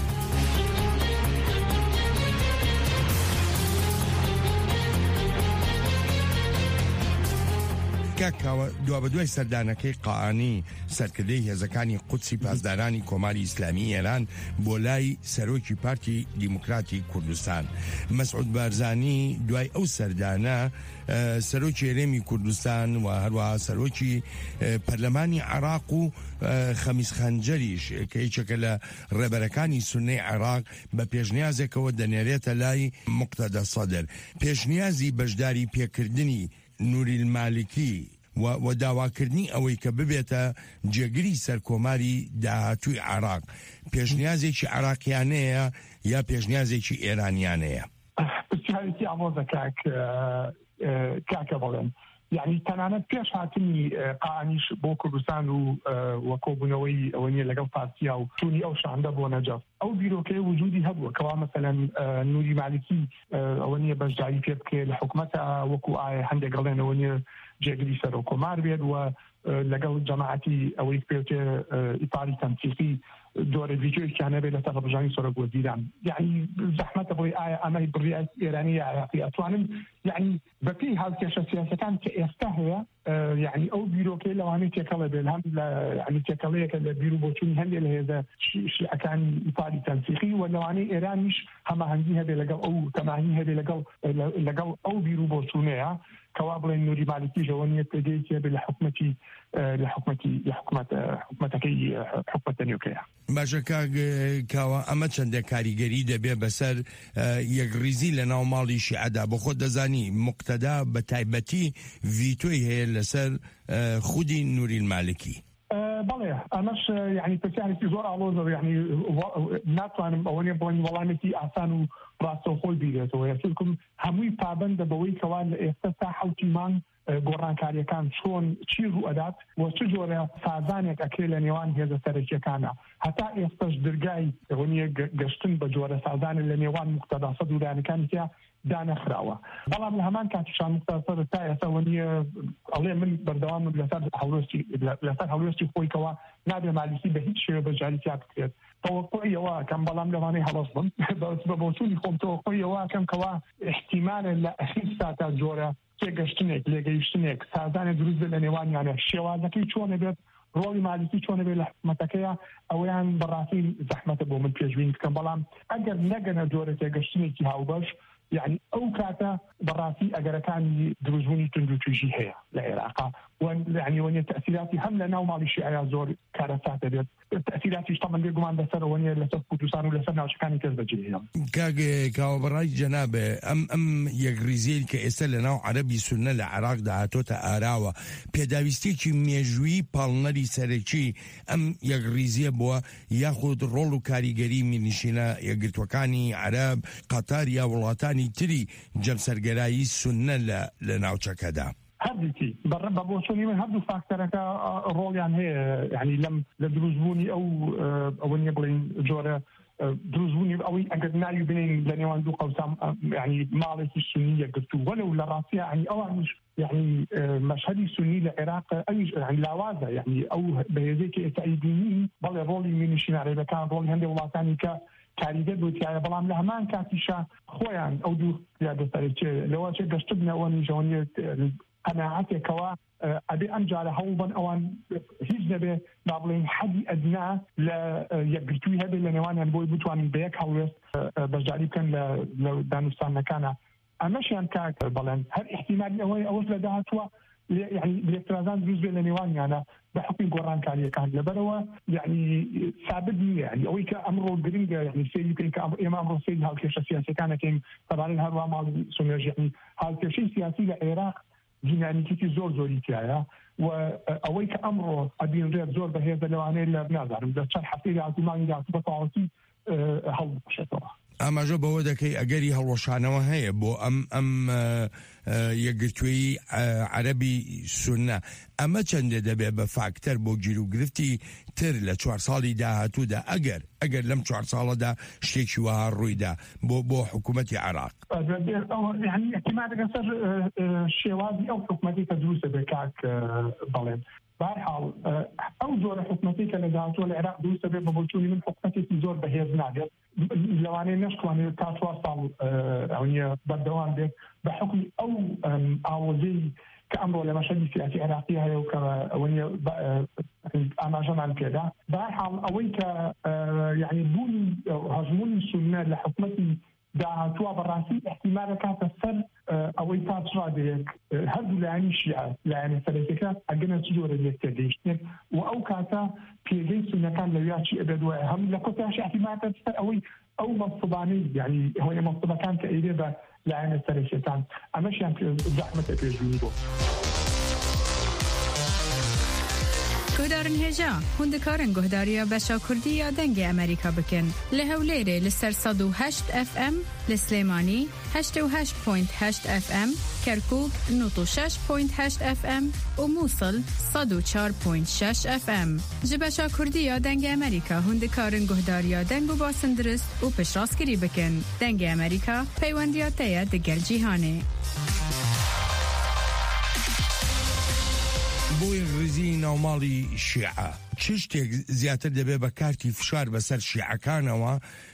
کاکاوە دوا بەدوای سەردانەکەی قاعانی سەرکردەی هێزەکانی قودسی پاسدارانی کۆماری ئیسلامی ئێران بۆ لای سەرۆکی پارتی دیموکراتی کوردستان مەسعود بارزانی دوای ئەو سەردانە سەرۆکی هەرێمی کوردستان و هەروەها سەرۆکی پەرلەمانی عێراق و خەمیس خەنجەریش کە هیچێکە لە ڕێبەرەکانی سوننەی عێراق بە پێشنیازێکەوە دەنێرێتە لای مقتەدا سەدر پێشنیازی بەشداری پێکردنی نوری المالکی و داواکردنی ئەوەی کە ببێتە جێگری سەرکۆماری داهاتووی عێراق پێشنیازێکی عێراقیانەیە یا پێشنیازێکی ئێرانیانەیە؟ پرسیارێکی ئامۆزە کاکە بڵێن یعنی تەنانەت پێش هاتنی قاعانیش بۆ کوردستان و کۆبوونەوەی ئەوە نیە لەگەڵ پارتیا و چوونی ئەو شاندە بۆ نەجەف ئەو بیرۆکەی وجودی هەبووە کەوا مەسەلەن نوری مالکی ئەوە نیە بەشداری پێ بکرێت لە حکومەتە وەکو ئایا هەندێک گەڵێن ئەوە نیە جێگری سەر و کۆمار بێت و لەگەڵ جەماعەتی ئەوەی پێوتێ ئیپاری تەنسیقی دۆرە ڤیدیۆیەکیانە بێت لەسەر ڕەبژانی سۆرە وەزیران یعنی زەحمەتە بۆی ئایا ئەمەی بڕیای ئێرانی یا عێراقی ئەتوانن یعنی بەپێی هاوکێشە سیاسەکان کە ئێستا هەیە یعنی ئەو بیرۆکەی لەوانەیە تێکەڵە بێت هەم لە یعنی تێکەڵەیەکە لە بیر و بۆچوونی هەندێک لە هێزە شیعەکانی ئیپاری تەنسیقی و لەوانەیە ئێرانیش هەماهەنگی هەبێت لەگەڵ ئەو تەماهی هەبێت لەگەڵ ئەو بیر و بۆچوونەیە کەوا بڵێن نوری مالکی ژەوە نیە پێدەیەکی هەبێت لە حکومەتەکەی حکومەتە نێوکەیە. باشە کاوە ئەمە چەندە کاریگەری دەبێ بەسەر یەکڕیزی لە ناو ماڵی شیعەدا بۆ خۆت دەزانی مقتەدا بە تایبەتی ڤیتۆی هەیە لەسەر خودی نوری المالکی. بەڵێ ئەمەش یعنی پرسیارێکی زۆر ئاڵۆزە یعنی ناتوانم ئەوە نیە بڵێن وەڵامێکی ئاسان و ڕاستەوخۆی بیرێتەوە یەکم هەمووی پابەندە بەوەی کەوا لە ئێستا تا حەوتی مانگ گۆڕانکاریەکان چۆن چی ڕوو ئەدات و چ جۆرە سازانێک ئەکرێت لە نێوان هێزە سەرەکیەکانە هەتا ئێستاش دەرگای ئەوە نیە گەشتن بە جۆرە سازانە لە نێوان مقتەدا سەدر و دانەکانی تیا دانەخراوە بەڵام لە هەمان کاتیشان مقتەدا تا ئێستا ئەوە نیە ئەڵێ من بەردەوام لەسەر هەڵوێستی خۆیکەوە نابێ مالیکی بە هیچ شێوە بەجاری تیا بکرێت تەوەقعیەوە کەم بەڵام لەوانەیە هەڵەس بم بە بۆچوونی خۆم تەوەقعیەوە کەم کەوا احتیمالە لە ئەخیر ساتە جۆرە تێگەشتنێک لێگەیشتنێک سازانێک دروست بێت لە نێوانیانە شێوازەکەی چۆنە بێت ڕۆڵی مالیکی چۆنە بێت لە حکومەتەکەیە ئەویان بەڕاستی زەحمەتە بۆ من پێشبینی بکەم بەڵام ئەگەر نەگەنە جۆرە تێگەشتنێکی هاوبەش یعنی ئەو کاتە بەڕاستی ئەگەرەکانی دروستبوونی تونج و تویژی هەیە لە عێراقا یعنی وەنیە تەئسیراتی هەم لە ناو ماڵی شیعەیە زۆر کارەساتە بێت تەئسیراتیش تەمەن بێگومان بەسەر وەنیە لەسەر کوردستان و لەسەر ناوچەکانی کەس بەجێهێنا کاوە بەڕای جەنابێ ئەم یەکڕیزەی کە ئێستا لە ناو عەرەبی سوننە لە عێراقدا هاتۆتە ئاراوە پێداویستێکی مێژووی پاڵنەری سەرەکی ئەم یەکڕیزیە بووە یاخود ڕۆڵ و کاریگەری میرنشینە یەکگرتوەکانی عەرەب قەتار یا وڵاتانی تری جەمسەرگەرایی سوننە لە ناوچەکەدا؟ هەردووکی بەڕێ بە بۆچوونی من هەردوو فاکتەرەکە ڕۆڵیان هەیە یعنی لەم لە دروستبوونی ئەوە نیە بڵین جۆرە دروستبوونی ئەوەی ئەگەر ناوی بنین لە نێوان دوو قەوسام یعنی ماڵێکی سونی یەکگرتو وەلو لە ڕاستیە یعنی ئەوانش یعنی مەشهدی سونی لە عێراق ئەویش لاوازە یعنی ئەو بەهێزێکی ئێتائیدینی بەڵێ ڕۆڵی مینیشتینارێبەکان ڕۆڵی هەندێک وڵاتانی کە کاریگەر بوتیایە بەڵام لە هەمان کاتیشا خۆیان ئەو دوو یادەسەرێک لەوە چێ گەشتبنەوە نیژەوەنیە قەناعەتێکەوە ئەبێ ئەم جارە هەوڵ بن ئەوان هیچ نەبێ با بڵێن حەدی ئەدنا لە یەکگرتووی هەبێت لە نێوانیان بۆی بتوانین بە یەک هەڵوێست بەشداری بکەن لە دانوستانەکانە ئەمەشیان کاک بەڵێن هەر احتیمالی ئەوەش لە داهاتووە يعني بالافتراضان دروز بين لنيوان يعني بحكم قران كان كان لبروا يعني ثابت يعني او كامر جرينجا يعني شيء يمكن كامر سيد هالكيش السياسي كان طبعا هذا ما سمي يعني هالكيش سياسي للعراق يعني كي زور تاعها واوي كامر ابين رياض زور بهذا لو انا لا بنظر اذا شرح في اعتماد على بطاقتي هل شتوه ئاماژە بەوە دەکەی ئەگەری هەڵوەشانەوە هەیە بۆ ئەم یەکگرتووی عەرەبی سونە ئەمە چەندێ دەبێت بە فاکتەر بۆ گیر و گرفتی تر لە 4 ساڵی داهاتوودا ئەگەر لەم 4 ساڵەدا شتێکی وها ڕوویدا بۆ حکوومەتی عێراق يعني احتمال سەر شێوازی ئەو حکوومەتی کە دروستە بێ کاک بەڵێن بەرحاڵ ئەو زۆرە حکوومەتی کە لە داهاتووە لە عێراق دروستە بێ بە بۆچوونی من حکوومەتێکی زۆر بەهێز نابێت لەوانەیە نەشتوانێت تا 4 ساڵ ئەوە بەردەوام بێت بە حکمی ئەو ئاوازەی کە ئەمڕۆ لە مەشهدی سیاسی عێراقی هەیە و کە ئەوە ئاماژەمان پێدا بەرحاڵ ئەوەی کە یعنی بوونی هەژمونی سونە لە حکوومەتی داهاتووە بەڕاستی احتیمالە کاتە سەر ئەوەی تاچڕادەیەک هەردوو لایانی شیعە لایەنە سەرەکیەکە ئەگەنە چ جۆرە یەکتێگەیشتێک و ئەو کاتە پێگەی سونەکان لەویاچی ئەبێدوە هەم لە کۆتاشی احتیمالە سەر ئەوەی ئەو مەنسوبانەی یعنی هۆی مەنسوبەکان کە ئەیرێ بە لایەنە سەرەکیەکان ئەمەشیان زەحمەتە پێشبینی بۆ گۆدارن هێژا هوندکارن گۆهداریە بەشا کوردی یا دەنگی ئەمریکا بکەن لە هەولێرێ لەسەر 108 FM لە سلێمانی 88.8 FM کەرکووک 96.8 FM و مووسڵ 104.6 FM ji بەشا کوردی یا دەنگی ئەمریکا هوندکارن گۆهداریە دەنگ و باسندرست و پشتڕاستکردی بکەن دەنگی ئەمریکا پەیوەندیاتەیە دەگەل جیهانێ بۆی ڕزی ناوماڵی شیعە چ شتێک زیاتر دەبێت بە کارتی فشار بەسەر شیعەکانەوە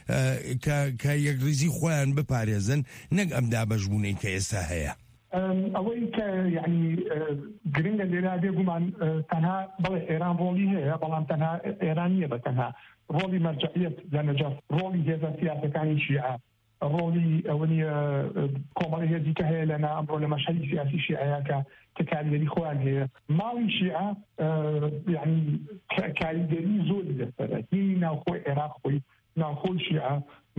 کە یەکریزی خۆیان بپارێزن نەک ئەم دابەشبوونەی کە ئێستا هەیە ئەوەی کە یعنی گرنگە لێرا بێگومان تەنها بڵێ ئێران ڕۆڵی هەیە بەڵام تەنها ئێران نییە بە تەنها ڕۆڵی مەرجعیەت لە نەجەف ڕۆڵی هێزە سیاسەکانی شیعە ڕۆڵی ئەوەنیە کۆمەڵی هێزی کە هەیە لەنا ئەمڕۆ لە مەشهەدی سیاسی شیعەیە کە کاریگەری خۆیان هەیە ماڵی شیعە یعنی کاریگەری زۆری لەسەرە هینی ناوخۆی عێراق خۆی ناوخۆی شیعە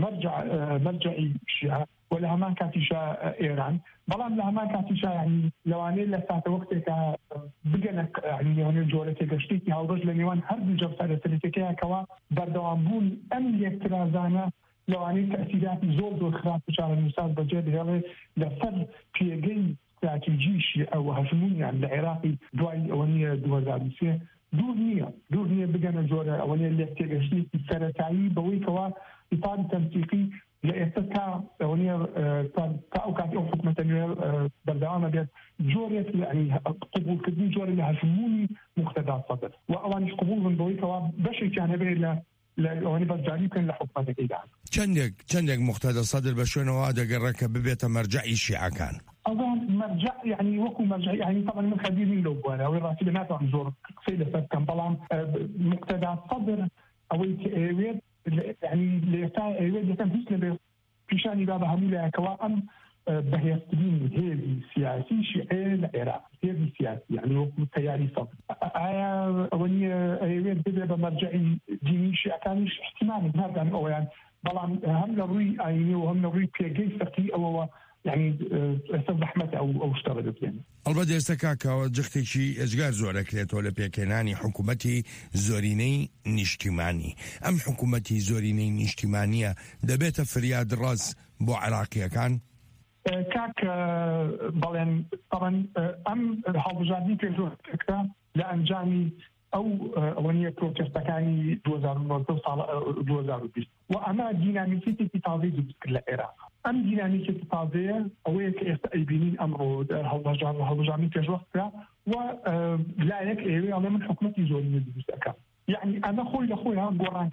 مەرجعی شیعە و لە هەمان کاتیشا ئێران بەڵام لە هەمان کاتیشا یعنی لەوانەیە لە ساتە وەختێکە بگەنە یعنی جۆرە تێگەشتێکی هاوڕۆژ لە نێوان هەردوو جەبسە سەرەکیەکەیەکەوە بەردەوامبوون ئەم یەکترازانە لەوانەیە تەسیراتی زۆر خراپ و چارەنووسان بەجێ بهێڵێ لەسەر پێگەی استراتیجیشی ئەو هەژمونیان لە عێراقی دوای ئەوەنیە 2023 دوور نییە بگەنە جۆرە ئەوەنیە لێک تێگەشتێکی سەرەتایی بەوەی کەوا ئیپاری تەنسیقی لە ئێستا تا ئەوەنیە تا ئەو کاتی ئەو حکومەتە نوێ بەردەوامە بێت جۆرێک قبولکردنی جۆرە لە هەژمونی مقتەدا سەدر و ئەوانیش قبول بن بەوەی کەوا بەشێکیان هەبێت لە ئەوەنی بەرجاری بکەن لە حکومەتەکەیدا چەندێک مقتەدا سەدر بە شوێنەوە دەگەڕێت کە ببێتە مەرجعی شیعەکان أظن مرجع يعني وكو مرجع يعني طبعا من خبيرين لو بوانا وراسي لما تعرف زور سيدة فكان طبعا مقتدى الصدر أو يعني ليتا أيوة يتم هسنا بيشاني بابا هميلة كواقم بهيستدين هيدي سياسي شيعي العراق هيدي سياسي يعني وكو تياري صدر أولي أيوة بدأ بمرجعي ديني شيعي كانش احتمالي بهذا يعني أو يعني طبعا هم لروي أيني وهم لروي بيجي سقي أو يعني زحمة أو اشتغلت يعني. البته استكاكا جختي ازگار زورکلێتەوە لە پێکێنانی حکوومەتی زۆرینەی نیشتیمانی ئەم حکوومەتی زۆرینەی نیشتیمانیە دەبێتە فریاد ڕاست بۆ عێراقیەکان كاك بلين طبعا هەڵبژاردننی پێشوەکە لە ئەنجامی ئەو ئەوەنیە پرۆتێستەکانی 2020 و ئەمە دینامیکێتێکی تازەی دروست کرد لە عێراق. ئەم دینامیکێتی تازەیە ئەوەیە کە ئێستا ئەیبینین ئەمڕۆ هەڵبژاردننی پێشوەکە و لایەک ئێوێ ئەڵێ من حکومەتی زۆرینە دروست دەکەم. يعني أنا خوي لخويا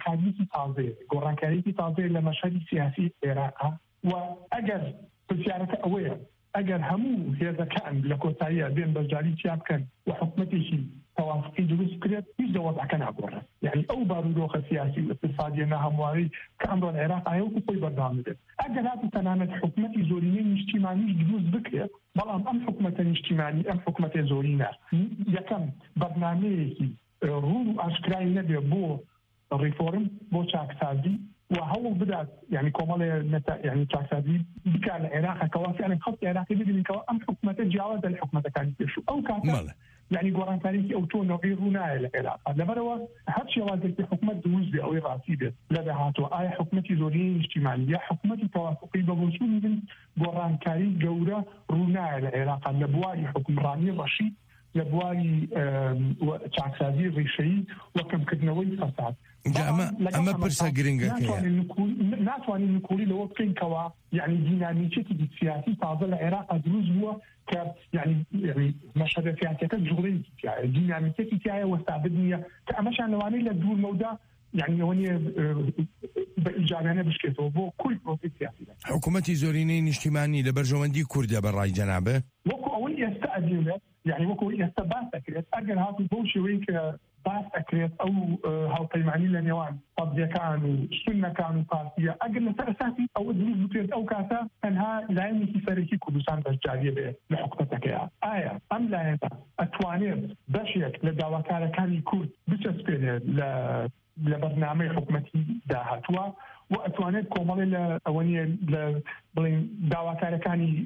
گۆڕانکاریی تازەیە لە مەشهدی سیاسی عێراق وأجر بسيارة أوية أجر همو هێزەکان لە کۆتاییە بێن بەشداری چیا بکەن و حکومەتێکی توافقی دروست کرێت هیچ دەوەزەکە ناگۆڕێت. يعني ئەو بارودۆخە سیاسی و اقتصادی ناهەمواری کە ئەمڕۆ لە عێراق هەیە وەکو خۆی بەردەوام بدێت. ئەگەر هاتو تەنانەت حکومەتی زۆرینەی نیشتیمانیش دروست بکرێت، بەڵام ئەم حکومەتە نیشتیمانی ئەم حکومەتە زۆرینە یەکەم بەرنامەیەکی ڕوون و ئاشکرای نەبێ بۆ ڕیفۆرم بۆ چاکسازی وهو بدأت يعني كمال يعني تاسابي بكا العراق كوافي أنا خط العراق يبدي كوا أم حكومة تجاوز الحكومة كانت يشو أو كان يعني قران تاريخي أو تو نوعي رونا العراق لما روا هادشي وازك حكومة دوزبي أو راسيبة لذا هاتو آية حكومة زورية اجتماعية حكومة توافقي بوصول من قران تاريخ جورة رونا العراق لبواري حكمراني رشيد لبواري تاکسازی ڕیشەیی وەکەم کردنەوەی فەساد. ئەمە پرسە گرنگەکەیە. ناتوانین نکولی لەوە بکەین کەوا یعنی دینامیکێتی سیاسی تازە لە عێراق دروست بووە کە یعنی مەشهدە سیاسیەکە جوڵەیەکی تایە دینامیکێتی تایە وەستابت نییە کە ئەمەشان لەوانەیە لە دوور مەودا يعني هوني بإيجابية بشكله هو كل بروسيس سياسي. حكومتي زوريني نشتماني لبرجومندي كردة برأي جنابه. وكو أول يستأذن يعني وكو يستباس أكريت أجل هاتو بوشي ويك باس أكريت أو هالقيماني لنيوان قضية كانوا سنة كانوا بارتية أجل أساسي أو دروس بطيرت أو كاسا أنها لايني في فريقي كردستان بشجارية لحكومتك يا أم لا أتوانير بشيك لدعوة كان كرد بتسبيل لبرنامج حكومتي داهتوا وأتوانيت كومالي لأونية بلين دعوة كاني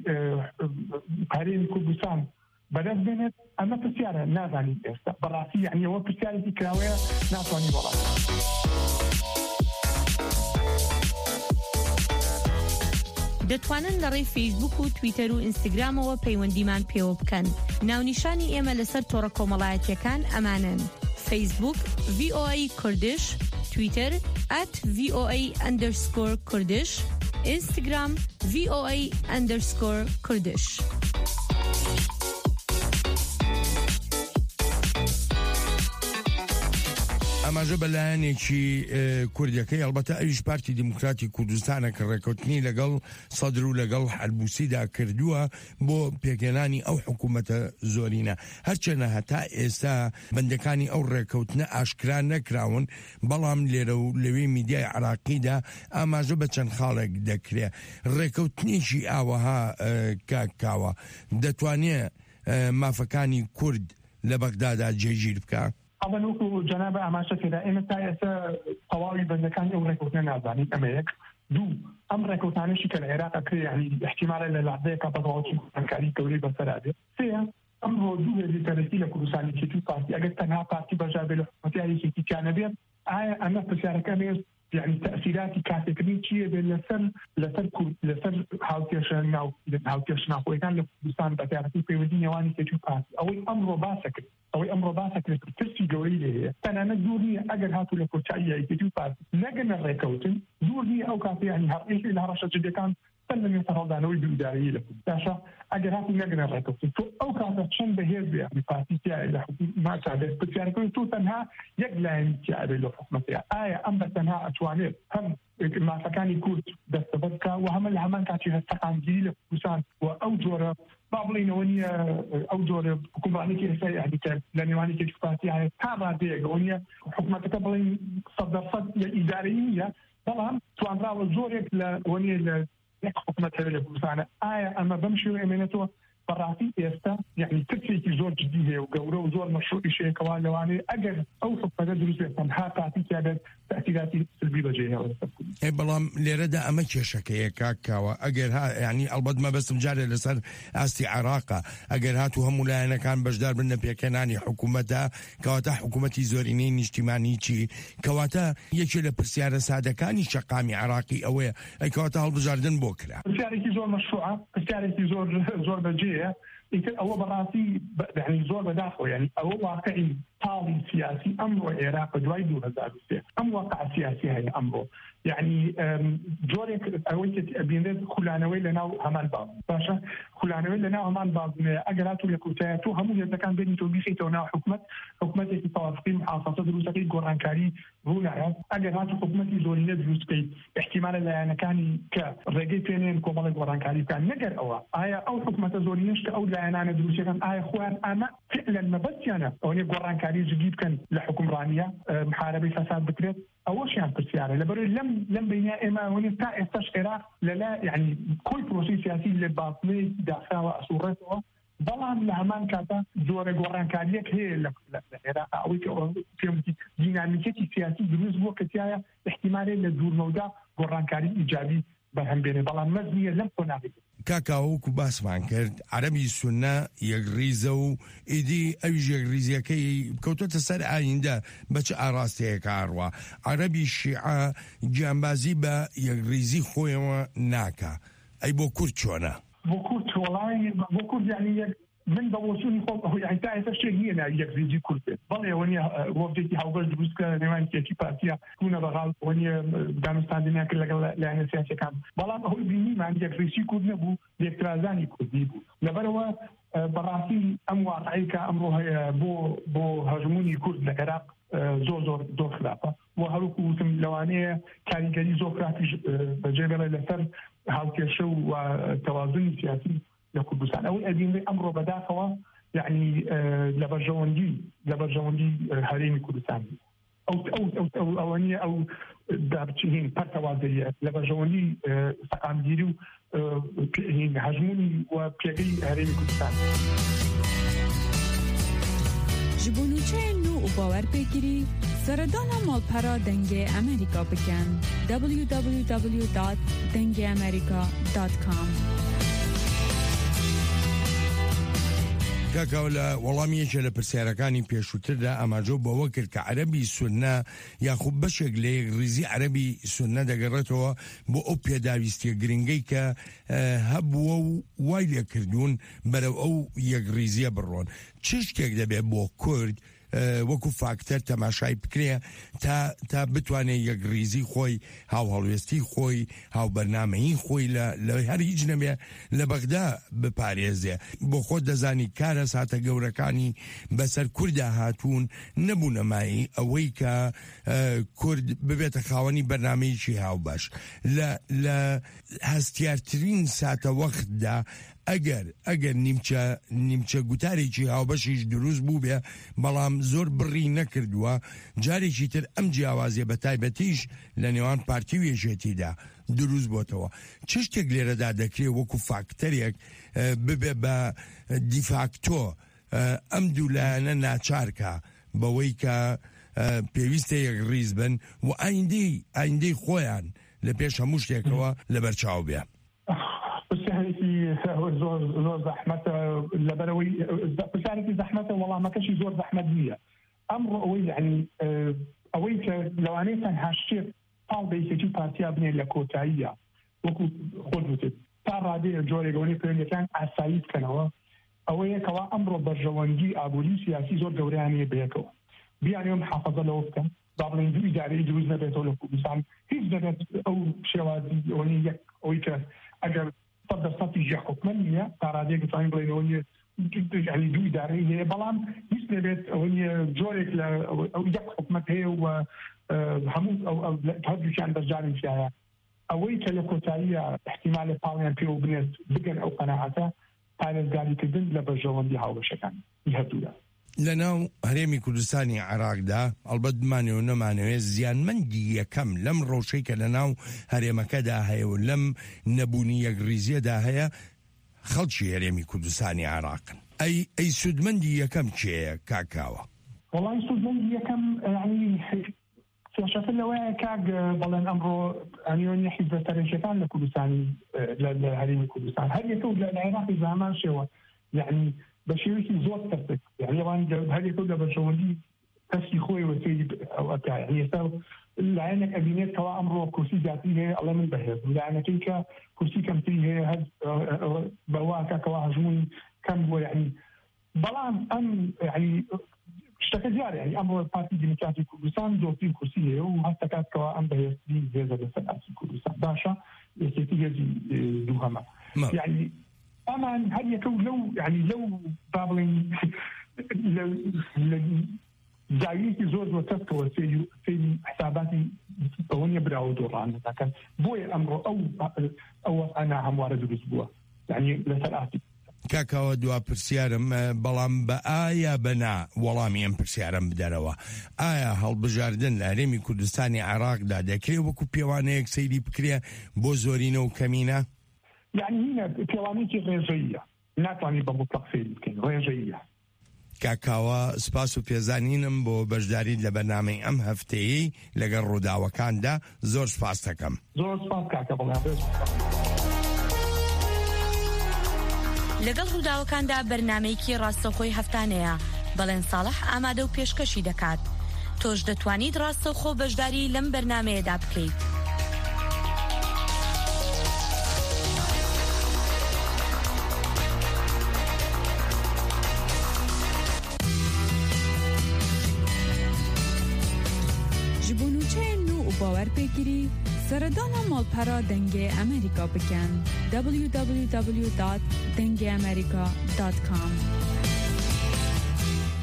هرين كردستان بدأت بينت أما بسيارة نازاني إستا براسي يعني هو بسيارة دي كراوية ناتواني براسي. دەتوانن لە ڕێی فیسبوک و تویتەر و ئینستاگرامەوە پەیوەندیمان پێوە بکەن. ناونیشانی ئێمە لەسەر تۆڕە کۆمەڵایەتیەکان ئەمانن: فیسبوک VOA کوردش، تویتر @VOA_کوردش، ئینستاگرام VOA_کوردش. ئەماژە بەلایەنێکی کوردەکەی ئەلبەتە ئەویش پارتی دیموکراتی کوردستانە کە ڕێکەوتنی لەگەڵ سەدر و لەگەڵ حەلبوسیدا کردووە بۆ پێکێنانی ئەو حکوومەتە زۆرینە هەرچەنە هەتا ئێستا بەندەکانی ئەو ڕێکەوتنە ئاشکرا نەکراون بەڵام لێرە و لەوێ میدیای عراقیدا ئاماژە بە چەند خاڵێک دەکرێت ڕێکەوتنیشی ئاوەها کاکاوە دەتوانێت مافەکانی کورد لە بەغدادا جێگیر بکە. أظنه جناب أماشة كده إن سايسة طوارئ بندكان أو ركوتنا نازاني أمريك دو أمر ركوتنا شكل العراق كي يعني احتمال للحظة كبضوات كاري كوري بسرعة سيا أمر دو اللي ترسيل كروساني كتو بارتي أجل تنها بارتي بجابة لحكمتي على شيء كان بير أنا بسيارة كامير يعني تأثيراتي كاتكنيكية لسر هاوتيشنا وكان لكردستان بتعرفي في ودينة واني كتو بارتي أو أمر باسك ترسي جوري أنا ندورني أجل هاتو لكورتاية كتو بارتي نجنا الريكوتن دورني أو كافي يعني هرئيس إلى هرشة جدا كان سلم يتفضل عنوي بالإدارية لكم تاشا أجل هاتو نجنا الريكوتن أو كافي تشن بهير بيعني بارتي تاعي ما تعرف بتعرف كل تنها يجلا يمتعي لحكمتها أم بتنها أتوانير هم ما فكاني كورت دستبدك وهم الهمان كاتي هستقان جيل لكوسان وأوجورة بابلين ونيا أوجورة حكومة كي يعني لأني كي تفاتي يعني تابع ديك ونيا حكومة تقبلين صدفت إدارية طبعا توان راو زورك ونيا حكومة لكوسان أما بمشي وإمانته براتي يستا يعني تكفي زور جديدة وقوله وزور مشروع شيء كوالواني أجل أو حكومة دروس تنها تعطي كذا تأثيرات سلبية جيها. بەڵام لێرەدا ئەمە کێشەکەیە کاکاوە ئەگەر ینی ئەڵبەت مەبەستم جارێ لەسەر ئاستی عێراقا ئەگەر هاتوو هەموو لایەنەکان بەشدار بن لە پێکەنانی حکوومەتە کەواتە حکوومەتی زۆرینەی نیشتیمانی چی کەواتە یەکێ لە پرسیارە سادەکانی شەقامی عێراقی ئەوەیە ئەیکەواتە هەڵبژاردن بۆ کرا پرسیارێکی زۆر مەشروعە پرسیارێکی زۆر بەجێیە ئیتر ئەوە بەڕاستی يعني زۆر بەداخەوە يعني ئەوە واقعی تاڵی سیاسی ئەمڕۆ عێراق دوای 2003 ئەم واقع سیاسی هەیە ئەمڕۆ يعني جۆرێک ئەوەی بینێت خولانەوەی لەناو هەمان باز باشە خولانەوەی لەناو هەمان بازنێ ئەگەر هاتوو لەکوتایە تو هەموو هێزەکان بێنی تۆ بیخیتەوە ناو حکومەتێکی تەواوی محافظە دروستەکەی گۆڕانکاری ڕوونایە ئەگەر هاتوو حکومەتی زۆرینە دروستکەیت احتیمالە لایەنەکانی کە ڕێگەی پێنێن کۆمەڵی گۆڕانکاری بکەن نەگەر ئەوە ئایا ئەو حکومەتە زۆرینەش کە ئەو لایەنانە دروستەکەن ئایا خۆیان ئەمە فعلا مەبەستیانە ئەوەیە گۆڕانکاری جدی بکەن لە حکومڕانیە محاربەی فەساد بکرێت ئەوەشیان پرسیارە لەبەرەوەی لەم بینە ئێمە وەنی تا ئێستاش عێراق لەلا یعنی کۆی پرۆسی سیاسی لە باڵێ داخراوە ئەسوڕێتەوە بەڵام لە هەمان کاتە جۆرە گۆڕانکاریەک هەیە لە عێراق ئەوەی کە پێم دینامیکێتی سیاسی دروست بووە کە تایە احتیمالێ لە دوورمەودا گۆڕانکاری ئیجابی بەهەمبێنێ بەڵام مەزنیە لەم کۆناغی کاکاوەکو باسمان کرد عەرەبی سونە یەکڕیزە و ئیدی ئەویش یەکڕیزیەکەی کەوتۆتە سەر ئایندا بە چ ئاراستەیەک هاڕوە عەرەبی شیعە گیانبازی بە یەکڕیزی خۆیەوە ناکە ئەی بۆ کورد چۆنە بۆ کورد وڵای بۆ کورد یعنی من بەوەسوونی خۆ يعني تا ئێستا شتێک نییە لا یەکڕیزی کورد بێت بەڵێ ئەوەنیە وەفدێکی هاوبەش دروستکە نێوان کێکی پارتیە کوونە بەغاڵ ئەوەنیە دانوستاندنیان کرد لەگەڵ لایەنە سیاسیەکان بەڵام ئەوەی بینیمان یەکڕیزی کورد نەبوو یەکترازانی کوردی بوو لەبەرەوە بەڕاستی ئەم واقعی کە ئەمڕۆ هەیە بۆ هەژمونی کورد لە عێراق زۆر خراپە و هەروکو وتم لەوانەیە کاریگەری زۆر خراپیش بەجێبێڵێ لەسەر هاوکێشە و تەوازنی سیاسی لە کوردستان ئەوەی ئەبینێ ئەمڕۆ بەداخەوە یعنی لە بەرژەوەندی هەرێمی کوردستان ئەوەنیە ئەو دابچین پەرتەوازەیە لە بەرژەوەندی سەقامگیری و هەژمونی و پێگەی هەرێمی کوردستان ji bo nûçeyên nû û bawerpêkirî seredana malpera dengê Amerîka bikin www.dengeamerika.com کاکاو لە وەڵامیەکە لە پرسیارەکانی پێشووتردا ئاماژە بەوە کرد کە عەرەبی سونە یاخوب بەشێک لە یەکڕیزی عەرەبی سونە دەگەڕێتەوە بۆ ئەو پێداویستیە گرنگەی کە هەبووە و وای لێکردوون بەرەو ئەو یەکڕیزیە بڕۆن چ شتێک دەبێت بۆ کورد وەکو فاکتەر تەماشای بکرێ تا بتوانێت یەکڕیزی خۆی هاوهەڵوێستی خۆی هاوبەرنامەیی خۆی لە هەر هیچ نەبێ لە بەغدا بپارێزێ بۆ خۆ دەزانی کارە ساتە گەورەکانی بەسەر کووردا هاتوون نەبوو نەمایی ئەوەی کە کورد ببێتە خاوەنی بەرنامەیەکی هاوبەش لە هەستیارترین ساتە وەختدا ئەگەر نیمچە گوتارێکی هاوبەشیش دروست بوو بێ بەڵام زۆر بڕی نەکردووە جارێکی تر ئەم جیاوازیە بە تایبەتیش لە نێوان پارتی و یەکێتیدا دروست بۆتەوە چ شتێک لێرەدا دەکرێت وەکو فاکتەرێک ببێ بە دیفاکتۆ ئەم دوولایەنە ناچارکە بەوەی کە پێویستە یەکڕیز بن و ئایندەی خۆیان لە پێش هەموو شتێکەوە لەبەرچاو بێ پرسیارێکی زۆر زەحمەتە لەبەرەوەی پرسیارێکی زەحمەتە وەڵامەکەشی زۆر زەحمەت نییە ئەمڕۆ ئەوەی یعنی ئەوەی کە لەوانەیە تەنها شتێک پاڵ بەیکێکی پارتیا بنێ لە کۆتاییە وەکو خۆت وتت تا ڕادەیە جۆرێگەوەی پێوەندەکان ئاسایی بکەنەوە ئەوەیە کەوا ئەمڕۆ بەرژەوەندی ئابووری سیاسی زۆر گەورەیانەیە بەیەکەوە بیانێ محافەزە لەوە بکەن با بڵێن دوو ئیدارەی دروست نەبێتەوە لە کوردستان هیچ دەبێت ئەو شێوازی ئەوەی یەک ئەوەی کە ئەگەر 100% حکومت نییە تا ڕادەیە کەتوانین بڵێن ئەوەیە يعني دوو ئیدارەی هەیە بەڵام هیچ دەبێت ئەوەیە جۆرێک لە یەک حکومت هەیە و هەموو هەردووکیان بەرجارن شایە ئەوەی کە لە کۆتاییە احتیمالە پاڵیان پێوە بنێت بگەن ئەو قەناعەتە پارێزگاریکردن لە بەرژەوەندی هاوبەشەکان هەردوودا لەناو هەرێمی کوردستانی عێراقدا ئەڵبەت بمانێ و نەمانەوێت زیانمەندی یەکەم لەم ڕەوشەی کە لەناو هەرێمەکەدا هەیە و لەم نەبوونی یەکڕیزیەدا هەیە خەڵکی هەرێمی کوردستانی عێراقن ئەی سودمەندی یەکەم کێیە کاکاوە وەڵای سودمەندی یەکەم یعنی کێشەکە لەوەیە کاک بەڵێن ئەمڕۆ ئەنیۆنی حیزبە تەرێشەکان لە کوردستانی لە هەرێمی کوردستان هەر یەکە لە عێراقی زامان شێوە یعنی بە شێوەیەکی زۆر تەرتێک یعنی ئەوان هەر یەکە لە بەشەوەندی کەسی خۆی وەسێری ئەوەکە یعنی ئێستا لایەنێک ئەبینێت کەوا ئەمڕۆ کورسی زیاتری هەیە ئەڵێ من بەهێز لایەنەکەی کە کورسی کەمتری هەیە هەر بەواکە کەوا هەژمووی کەم بووە یعنی بەڵام ئەم یعنی شتەکە دیارە یعنی ئەمڕۆ پارتی دیموکراتی کوردستان زۆرترین کورسی هەیە و هەست دەکاتکەوە ئەم بەهێزترین هێزە لەسەر ئاسی کوردستان باشە یەکێتی هێزی دووهەمە یعنی ئەمان هەر یەکە لەو یعنی لەو با بڵێن زاویەکی زۆر زۆر تەستەوە سێری حساباتی بەوەنیە براوە دۆڕان دەکەن بۆیە ئەمڕۆ ئەو ئەنا هەموارە دروست بووە یعنی لەسەر ئاسی کاکاوە دوا پرسیارم بەڵام بە ئایا بەنا وەڵامی ئەم پرسیارم بدەرەوە ئایا هەڵبژاردن لە هەرێمی کوردستانی عێراقدا دەکرێت وەکو پێوانەیەک سەیری بکرێ بۆ زۆرینە و کەمینە یعنی هینە پێوانێکی ڕێژەیە ناتوانانی بە مطلق سەیری بکەین ڕێژەیە کاکاوە سپاس و پێزانینم بۆ بەشداریت لە بەرنامەی ئەم هەفتەیەی لەگەڵ ڕووداوەکاندا زۆر سپاس دەکەم زۆر سپاس کاکە بەڵام لەگەڵ ڕووداوەکاندا بەرنامەیەکی ڕاستەوخۆی هەفتانەیە بەڵێن ساڵح ئامادە و پێشکەشی دەکات تۆش دەتوانیت ڕاستەوخۆ بەشداری لەم بەرنامەیەدا بکەیت باور پێگیری سەردانە ماڵپەرا دەنگێ ئەمریکا بکەن www.dengeamerica.com